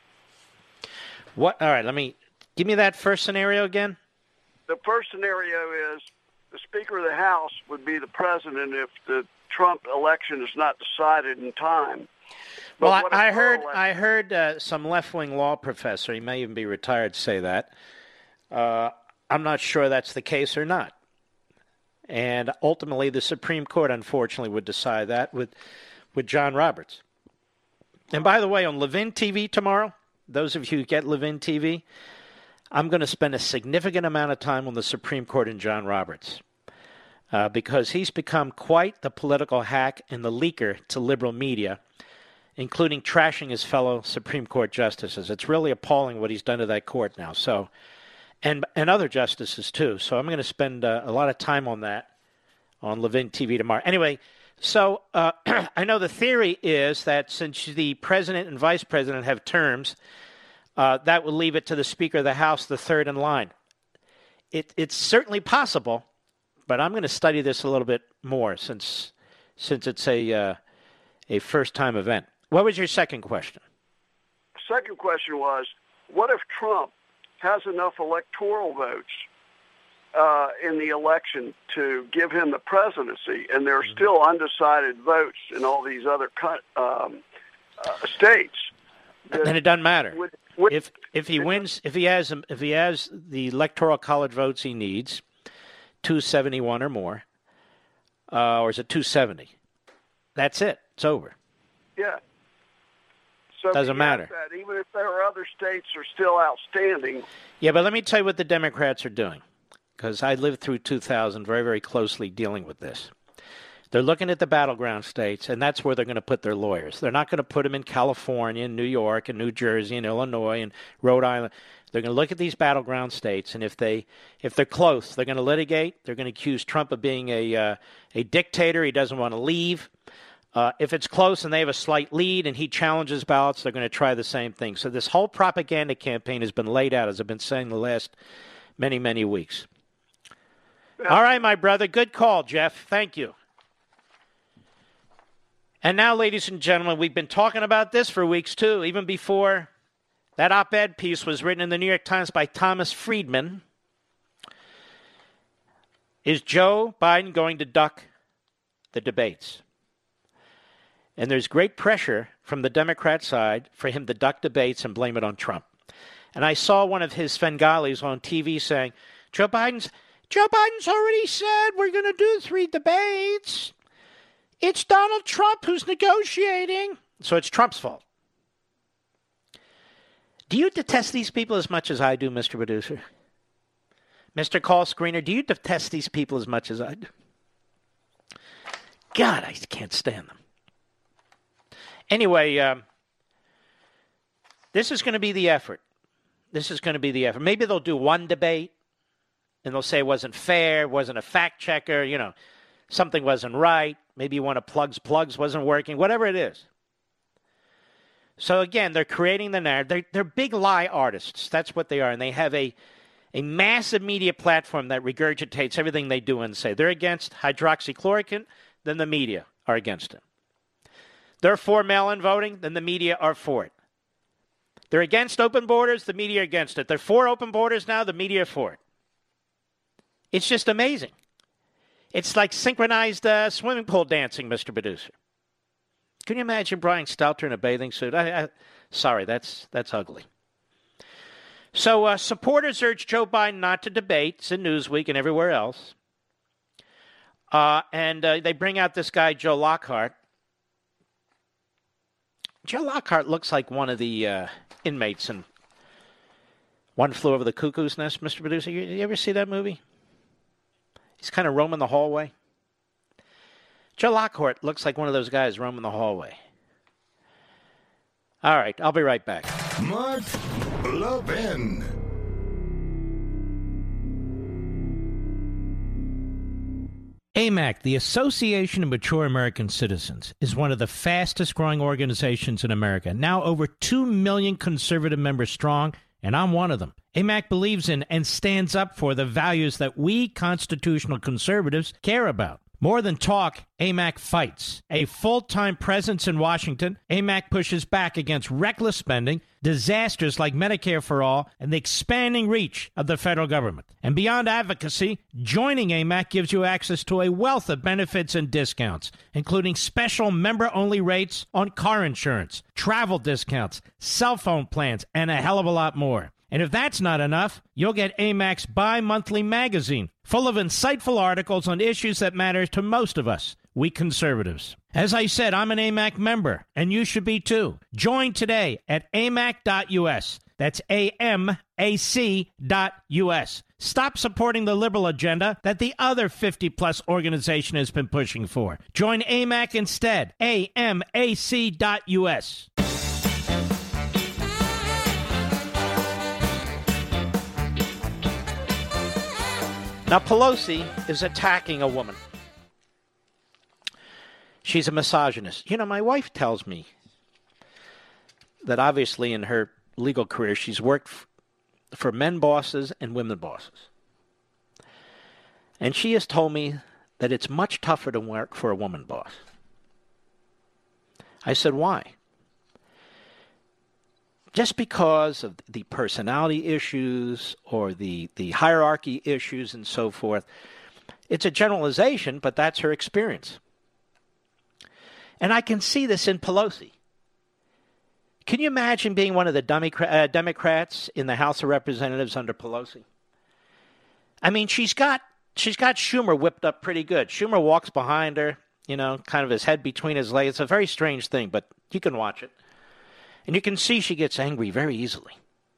What? All right, let me give me that first scenario again. The first scenario is the Speaker of the House would be the president if the Trump election is not decided in time. But Well, what I, I if her heard election- I heard uh, some left-wing law professor, he may even be retired, say that. Uh, I'm not sure that's the case or not. And ultimately, the Supreme Court, unfortunately, would decide that with with John Roberts. And by the way, on Levin T V tomorrow, those of you who get Levin T V, I'm going to spend a significant amount of time on the Supreme Court and John Roberts uh, because he's become quite the political hack and the leaker to liberal media, including trashing his fellow Supreme Court justices. It's really appalling what he's done to that court now. So, and and other justices too. So I'm going to spend uh, a lot of time on that on Levin T V tomorrow. Anyway, so uh, I know the theory is that since the president and vice president have terms, uh, that would leave it to the Speaker of the House, the third in line. It, it's certainly possible, but I'm going to study this a little bit more since since it's a uh, a first-time event. What was your second question? Second question was, what if Trump has enough electoral votes uh, in the election to give him the presidency, and there are Mm-hmm. still undecided votes in all these other co- um, uh, states? Then it doesn't matter. Would, would, if if he wins, if he has if he has the electoral college votes he needs, two seventy-one or more, uh, or is it two seventy? That's it. It's over. yeah. So Doesn't beyond matter. That, even if there are other states that are still outstanding, Yeah, but let me tell you what the Democrats are doing, because I lived through two thousand very, very closely dealing with this. They're looking at the battleground states, and that's where they're going to put their lawyers. They're not going to put them in California, and New York, and New Jersey, and Illinois, and Rhode Island. They're going to look at these battleground states, and if they, if they're close, they're going to litigate. They're going to accuse Trump of being a uh, a dictator. He doesn't want to leave. Uh, if it's close and they have a slight lead and he challenges ballots, they're going to try the same thing. So this whole propaganda campaign has been laid out, as I've been saying the last many, many weeks. All right, my brother. Good call, Jeff. Thank you. And now, ladies and gentlemen, we've been talking about this for weeks, too, even before that op-ed piece was written in the New York Times by Thomas Friedman. Is Joe Biden going to duck the debates? And there's great pressure from the Democrat side for him to duck debates and blame it on Trump. And I saw one of his Svengalis on T V saying, Joe Biden's Joe Biden's already said we're going to do three debates. It's Donald Trump who's negotiating. So it's Trump's fault. Do you detest these people as much as I do, Mister Producer? Mister Call Screener, do you detest these people as much as I do? God, I can't stand them. Anyway, um, this is going to be the effort. This is going to be the effort. Maybe they'll do one debate, and they'll say it wasn't fair, wasn't a fact checker, you know, something wasn't right. Maybe one of Plug's plugs wasn't working, whatever it is. So again, they're creating the narrative. They're, they're big lie artists. That's what they are. And they have a, a massive media platform that regurgitates everything they do and say. They're against hydroxychloroquine, then the media are against it. They're for mail-in voting, then the media are for it. They're against open borders, the media are against it. They're for open borders now, the media are for it. It's just amazing. It's like synchronized uh, swimming pool dancing, Mister Producer. Can you imagine Brian Stelter in a bathing suit? I, I, sorry, that's that's ugly. So uh, supporters urge Joe Biden not to debate. It's in Newsweek and everywhere else. Uh, and uh, they bring out this guy, Joe Lockhart. Joe Lockhart looks like one of the uh, inmates in One Flew Over the Cuckoo's Nest, Mister Producer. You, you ever see that movie? He's kind of roaming the hallway. Joe Lockhart looks like one of those guys roaming the hallway. All right, I'll be right back. Mark Levin. A M A C, the Association of Mature American Citizens, is one of the fastest-growing organizations in America, now over two million conservative members strong, and I'm one of them. A M A C believes in and stands up for the values that we constitutional conservatives care about. More than talk, A M A C fights. A full-time presence in Washington, A M A C pushes back against reckless spending, disasters like Medicare for All, and the expanding reach of the federal government. And beyond advocacy, joining A M A C gives you access to a wealth of benefits and discounts, including special member-only rates on car insurance, travel discounts, cell phone plans, and a hell of a lot more. And if that's not enough, you'll get A M A C's bi-monthly magazine, full of insightful articles on issues that matter to most of us, we conservatives. As I said, I'm an A M A C member, and you should be too. Join today at A M A C dot U S. That's A M A C dot U S. Stop supporting the liberal agenda that the other fifty-plus organization has been pushing for. Join A M A C instead. A M A C dot U S. Now, Pelosi is attacking a woman. She's a misogynist. You know, my wife tells me that obviously in her legal career, she's worked f- for men bosses and women bosses. And she has told me that it's much tougher to work for a woman boss. I said, why? Just because of the personality issues or the, the hierarchy issues and so forth. It's a generalization, but that's her experience. And I can see this in Pelosi. Can you imagine being one of the Democra- uh, Democrats in the House of Representatives under Pelosi? I mean, she's got she's got Schumer whipped up pretty good. Schumer walks behind her, you know, kind of his head between his legs. It's a very strange thing, but you can watch it. And you can see she gets angry very easily.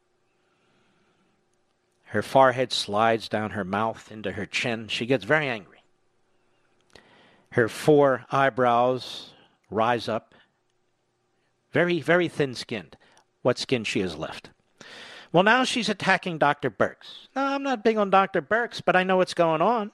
Her forehead slides down her mouth into her chin. She gets very angry. Her four eyebrows rise up. Very, very thin-skinned. What skin she has left. Well, now she's attacking Doctor Birx. No, I'm not big on Doctor Birx, but I know what's going on.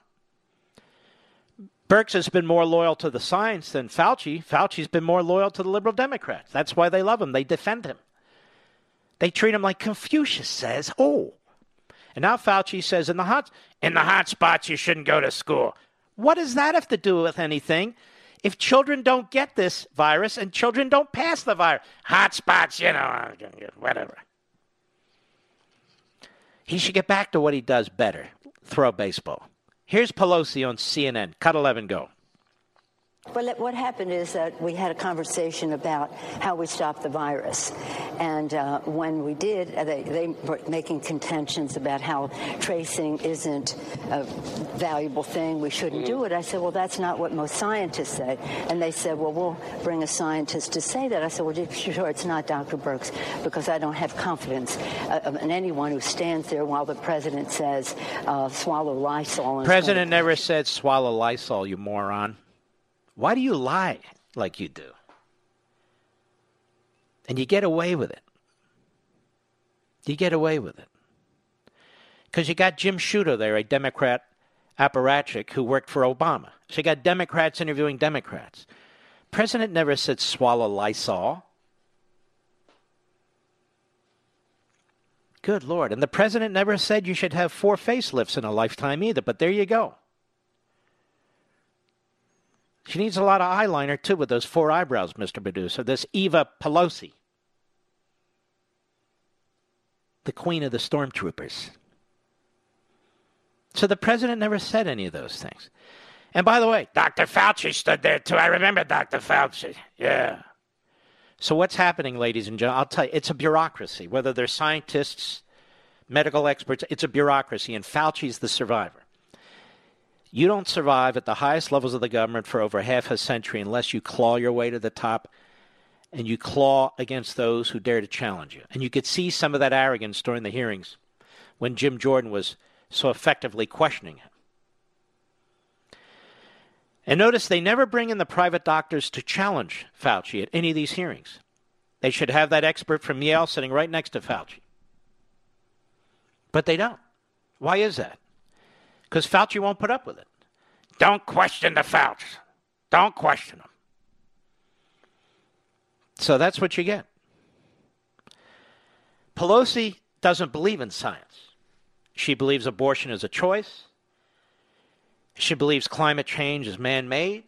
Birx has been more loyal to the science than Fauci. Fauci's been more loyal to the liberal Democrats. That's why they love him. They defend him. They treat him like Confucius says, oh. And now Fauci says, in the hot, in the hot spots, you shouldn't go to school. What does that have to do with anything? If children don't get this virus and children don't pass the virus, hot spots, you know, whatever. He should get back to what he does better, throw baseball. Here's Pelosi on C N N. Cut eleven, go. Well, what happened is that we had a conversation about how we stopped the virus. And uh, when we did, uh, they, they were making contentions about how tracing isn't a valuable thing. We shouldn't do it. I said, well, that's not what most scientists say. And they said, well, we'll bring a scientist to say that. I said, well, sure, it's not Doctor Birx, because I don't have confidence uh, in anyone who stands there while the president says, uh, swallow Lysol. And president never said swallow Lysol, you moron. Why do you lie like you do? And you get away with it. You get away with it. Because you got Jim Sciutto there, a Democrat apparatchik who worked for Obama. So you got Democrats interviewing Democrats. President never said swallow Lysol. Good Lord. And the president never said you should have four facelifts in a lifetime either, but there you go. She needs a lot of eyeliner, too, with those four eyebrows, Mister Producer. This Eva Pelosi, the queen of the stormtroopers. So the president never said any of those things. And by the way, Doctor Fauci stood there, too. I remember Doctor Fauci. Yeah. So what's happening, ladies and gentlemen? I'll tell you, it's a bureaucracy. Whether they're scientists, medical experts, it's a bureaucracy, and Fauci's the survivor. You don't survive at the highest levels of the government for over half a century unless you claw your way to the top and you claw against those who dare to challenge you. And you could see some of that arrogance during the hearings when Jim Jordan was so effectively questioning him. And notice they never bring in the private doctors to challenge Fauci at any of these hearings. They should have that expert from Yale sitting right next to Fauci. But they don't. Why is that? Because Fauci won't put up with it. Don't question the Fauci. Don't question them. So that's what you get. Pelosi doesn't believe in science. She believes abortion is a choice. She believes climate change is man-made.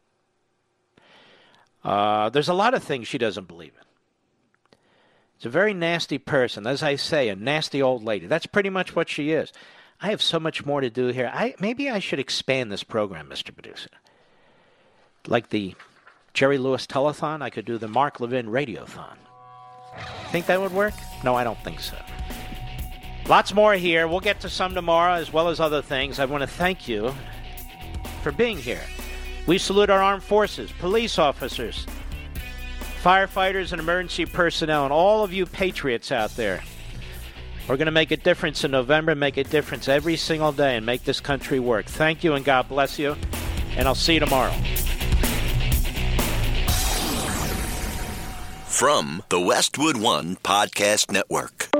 Uh, there's a lot of things she doesn't believe in. It's a very nasty person. As I say, a nasty old lady. That's pretty much what she is. I have so much more to do here. I Maybe I should expand this program, Mister Producer. Like the Jerry Lewis Telethon, I could do the Mark Levin Radiothon. Think that would work? No, I don't think so. Lots more here. We'll get to some tomorrow as well as other things. I want to thank you for being here. We salute our armed forces, police officers, firefighters, and emergency personnel, and all of you patriots out there. We're going to make a difference in November, make a difference every single day, and make this country work. Thank you, and God bless you, and I'll see you tomorrow. From the Westwood One Podcast Network.